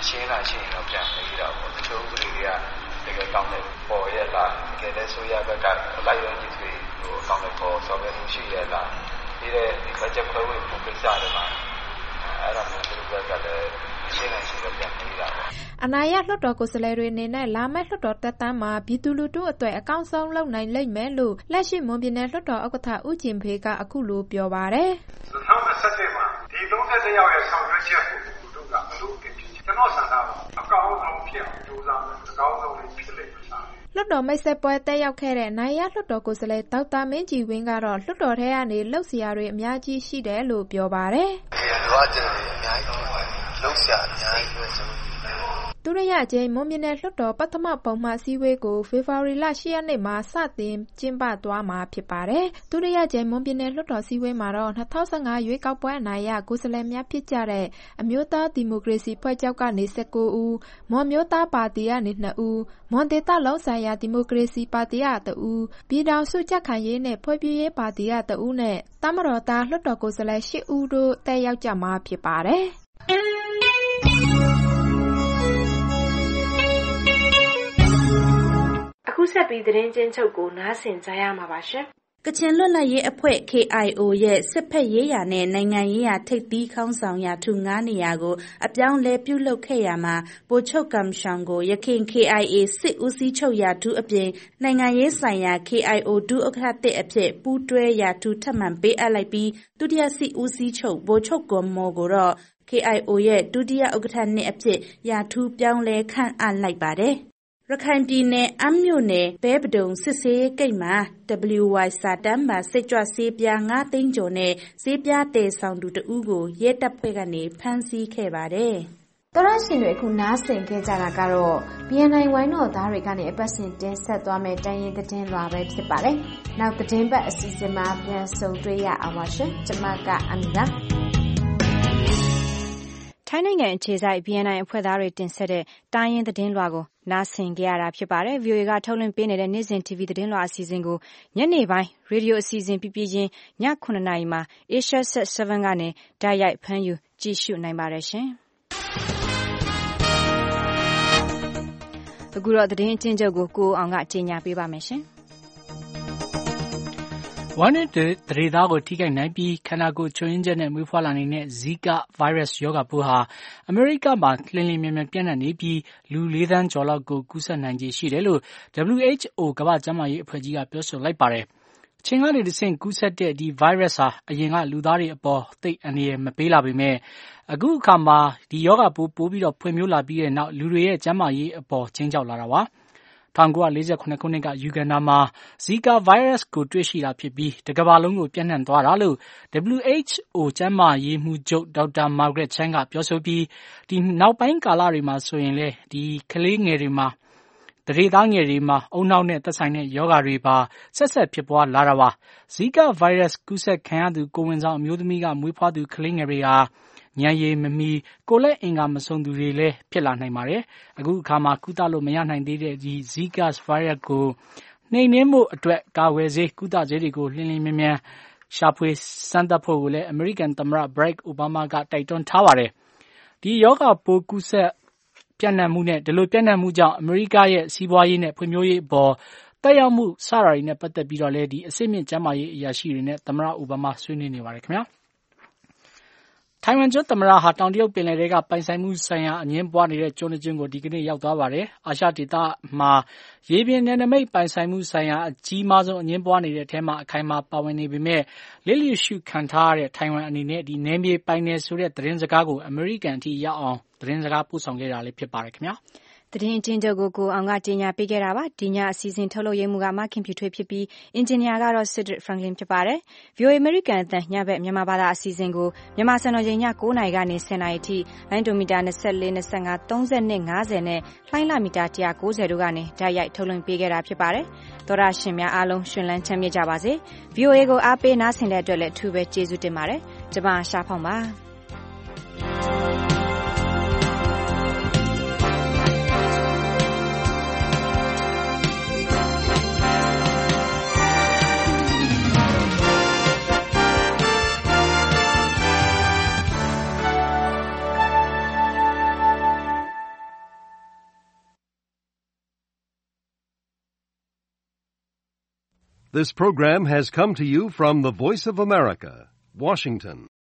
ရှင်းလာရှင်းတော့ပြန်မေးတာပေါ့တချို့ဥပဒေတွေကတကယ်ကောင်းတယ်ပေါ်ရလားတကယ်လည်းဆိုရဘက်ကလိုက်ရုံကြီးတွေကောင်းတယ်ပေါ်ဆော်ပဲမှုရှိရလားဒီတဲ့ဘတ်ဂျက်ခွဲဝေမှုကိစ္စတွေမှာအဲ့ဒါမျိုးသူတို့ကလည်းရှင်းနေရှင်းတော့ပြန်မေးတာပေါ့အနာရလွှတ်တော်ကိုယ်စားလှယ်တွေအနေနဲ့လာမယ့်လွှတ်တော်တက်တမ်းမှာပြည်သူလူထုအတွက်အကောင်းဆုံးလုပ်နိုင်လိမ့်မယ်လို့လက်ရှိမွန်ပြည်နယ်လွှတ်တော်ဥက္ကဋ္ဌဦးကျင်ဖေးကအခုလိုပြောပါတယ် 2021မှာဒီ31ယောက်ရဲ့ဆောင်ရွက်ချက်ကိုလူထုကအလို့ဖြစ်ကျွန်တော်ဆန္ဒအကောင်းဆုံးဖြစ်အောင်ကြိုးစားမယ်အကောင်းဆုံးဖြစ်လိမ့်မယ်လွှတ်တော်မိတ်ဆက်ပွဲတက်ရောက်ခဲ့တဲ့နိုင်ရလွှတ်တော်ကိုယ်စားလှယ်ဒေါက်တာမင်းကြည်ဝင်းကတော့လွှတ်တော်ထဲကနေလှုပ်ရှားတွေအများကြီးရှိတယ်လို့ပြောပါတယ်။လိုအပ်တယ်အများကြီးလှုပ်ရှားအများကြီးပဲဆိုဒုတိယကြိမ်မွန်ပြည်နယ်လွှတ်တော်ပထမပုံမှန်စည်းဝေးကိုဖေဖော်ဝါရီလ10ရက်နေ့မှာစတင်ကျင်းပသွားမှာဖြစ်ပါတယ်။ဒုတိယကြိမ်မွန်ပြည်နယ်လွှတ်တော်စည်းဝေးမှာတော့2015ရွေးကောက်ပွဲအနိုင်ရကိုယ်စားလှယ်များဖြစ်ကြတဲ့အမျိုးသားဒီမိုကရေစီဖွဲ့ချုပ်ကနေ19ဦးမွန်မျိုးသားပါတီကနေ2ဦးမွန်ဒေသလုံးဆိုင်ရာဒီမိုကရေစီပါတီက1ဦးပြည်ထောင်စုကြံ့ခိုင်ရေးနဲ့ဖွဲ့စည်းရေးပါတီက1ဦးနဲ့တမတော်သားလွှတ်တော်ကိုယ်စားလှယ်10ဦးတို့တက်ရောက်ကြမှာဖြစ်ပါတယ်။အခုဆက်ပြီးသတင်းချင်းချုပ်ကိုနားဆင်ကြရမှာပါရှင်ကချင်လွတ်လပ်ရေးအဖွဲ့ KIO ရဲ့စစ်ဖက်ရေးရာနဲ့နိုင်ငံရေးရာထိပ်သီးခေါင်းဆောင်ရာထူး9နေရာကိုအပြောင်းလဲပြုလုပ်ခဲ့ရမှာဗိုလ်ချုပ်ကမ်ရှောင်ကိုရခိုင် KIA စစ်ဦးစီးချုပ်ရာထူးအပြင်နိုင်ငံရေးဆိုင်ရာ KIO ဒုဥက္ကဋ္ဌအဖြစ်ပူးတွဲရာထူးထပ်မံပေးအပ်လိုက်ပြီးဒုတိယစစ်ဦးစီးချုပ်ဗိုလ်ချုပ်ကွန်မော်ကိုတော့ KIO ရဲ့ဒုတိယဥက္ကဋ္ဌနှစ်အဖြစ်ရာထူးပြောင်းလဲခန့်အပ်လိုက်ပါတယ်ရခိုင်ပြည်နယ်အမ်းမြို့နယ်ဘဲပဒုံစစ်ဆေးရေးဂိတ်မှာ WY စာတမ်းပါစိတ်ကြွဆေးပြား9သိန်းကျော်နဲ့ဆေးပြားတည်ဆောင်သူ2ဦးကိုရဲတပ်ဖွဲ့ကနေဖမ်းဆီးခဲ့ပါတယ်။တော်ရရှင်တွေအခုနားဆင်ခဲ့ကြတာကတော့ BNI ဝိုင်းတော်သားတွေကနေအပတ်စဉ်တင်ဆက်သွားမယ့်တိုင်းရင်းသတင်းလွှာပဲဖြစ်ပါတယ်။နောက်သတင်းပတ်အစီအစဉ်မှာပြန်ဆုံတွေ့ရအောင်ပါရှင်။ကျွန်မကအမီပါထိုင်းနိုင်ငံအခြေစိုက် BNI အဖွဲ့သားတွေတင်ဆက်တဲ့တိုင်းရင်းသတင်းလွှာကိုနားဆင်ကြရတာဖြစ်ပါတယ်။ VOA ကထုတ်လွှင့်ပေးနေတဲ့နေ့စဉ် TV သတင်းလွှာအစီအစဉ်ကိုညနေပိုင်းရေဒီယိုအစီအစဉ်ပြပြချင်းည9:00နာရီမှာ Asia Set 7ကနေတိုက်ရိုက်ဖမ်းယူကြည့်ရှုနိုင်ပါတယ်ရှင်။အခုတော့သတင်းအကျဉ်းချုပ်ကိုကိုအောင်ကကြေညာပေးပါမယ်ရှင်။ဝမ်းနဲ့တရေသားကိုထိခိုက်နိုင်ပြီးခန္ဓာကိုယ်ချို့ယွင်းချက်နဲ့မွေးဖွားလာနေတဲ့ Zika virus ရောဂါပိုးဟာအမေရိကမှာလျင်လျင်မြန်မြန်ပြန့်နှံ့နေပြီးလူ4 သန်းကျော်လောက်ကိုကူးစက်နိုင်ခြေရှိတယ်လို့ WHO ကမ္ဘာ့ကျန်းမာရေးအဖွဲ့ကြီးကပြောဆိုလိုက်ပါတယ်။ခြင်ကနေတဆင့်ကူးစက်တဲ့ဒီ virus ဟာအရင်ကလူသားတွေအပေါ်သိပ်အန္တရာယ်မပေးလာပေမဲ့အခုအခါမှာဒီရောဂါပိုးပိုပြီးတော့ဖွံ့ဖြိုးလာပြီးတဲ့နောက်လူတွေရဲ့ကျန်းမာရေးအပေါ်ခြိမ်းခြောက်လာတာပါ။1948ခုနှစ်ကယူဂန်ဒါမှာ Zika virus ကိုတွေ့ရှိတာဖြစ်ပြီးတကမ္ဘာလုံးကိုပြန့်နှံ့သွားတာလို့ WHO ကျန်းမာရေးမှူးချုပ်ဒေါက်တာမာဂရက်ချန်ကပြောဆိုပြီးဒီနောက်ပိုင်းကာလတွေမှာဆိုရင်လေဒီကလေးငယ်တွေမှာတရေသားငယ်တွေမှာအုံနောက်နဲ့သက်ဆိုင်တဲ့ယောဂါတွေပါဆက်ဖြစ်ပွားလာတာပါ။ Zika virus ကူးစက်ခံရသူကိုဝင်ဆောင်အမျိုးသမီးကမွေးဖွားသူကလေးငယ်တွေဟာဉာဏ်ရည်မမီကိုယ်လက်အင်္ဂါမစုံသူတွေလည်းဖြစ်လာနိုင်ပါတယ်။အခုအခါမှာကုသလို့မရနိုင်သေးတဲ့ဒီ Zika virus ကိုနှိမ်နင်းဖို့အတွက်ကာဝယ်ဆေးကုသဆေးတွေကိုလျင်လျင်မြန်မြန်ရှာဖွေစမ်းသပ်ဖို့ကိုလည်းအမေရိကန်သမ္မတ Barack Obama ကတိုက်တွန်းထားပါတယ်။ဒီယောဂပိုးကူးစက်ပြန့်နှံ့မှုနဲ့ဒီလိုပြန့်နှံ့မှုကြောင့်အမေရိကရဲ့စီးပွားရေးနဲ့ဖွံ့ဖြိုးရေးအပေါ်တက်ရောက်မှုစတာတွေနဲ့ပတ်သက်ပြီးတော့လည်းဒီအစစ်မြင့်ကျန်းမာရေးအရာရှိတွေနဲ့သမ္မတအိုဘားမားဆွေးနွေးနေပါတယ်ခင်ဗျာ။ထိုင်ဝမ်ကျွန်းသမ္မတဟာတောင်တရုတ်ပင်လယ်ထဲကပိုင်ဆိုင်မှုဆိုင်ရာအငြင်းပွားနေတဲ့ကျွန်းတစ်ကျွန်းကိုဒီကနေ့ရောက်သွားပါတယ်။အာရှဒေသမှာရေပြင်နယ်နိမိတ်ပိုင်ဆိုင်မှုဆိုင်ရာအကြီးမားဆုံးအငြင်းပွားနေတဲ့အထဲမှာအခိုင်အမာပါဝင်နေပေမဲ့လစ်လျူရှုခံထားရတဲ့ထိုင်ဝမ်အနေနဲ့ဒီနယ်မြေပိုင်နယ်ဆိုတဲ့သတင်းစကားကိုအမေရိကန်အထိရောက်အောင်သတင်းစကားပို့ဆောင်ခဲ့တာလည်းဖြစ်ပါတယ်ခင်ဗျာ။သတင်းအကျဉ်းချုပ်ကိုအောင်ကကြေညာပေးခဲ့တာပါဒီညအစီအစဉ်ထုတ်လုပ်ရေးမှုကမခင်ဖြူထွေးဖြစ်ပြီးအင်ဂျင်နီယာကတော့ Cedric Franklin ဖြစ်ပါတယ် VOA American အသံညဘက်မြန်မာဘာသာအစီအစဉ်ကိုမြန်မာစံတော်ချိန်ည9:00နာရီကနေ10:00နာရီထိလိုင်းဒိုမီတာ24 25 30နဲ့50နဲ့လှိုင်းလမီတာ190တို့ကနေတိုက်ရိုက်ထုတ်လွှင့်ပေးခဲ့တာဖြစ်ပါတယ်သောရရှင်များအားလုံးရှင်လန်းချမ်းမြေ့ကြပါစေ VOA ကိုအားပေးနားဆင်တဲ့အတွက်လည်းအထူးပဲကျေးဇူးတင်ပါတယ်ကျွန်မရှားဖောင်းပါ This program has come to you from the Voice of America, Washington.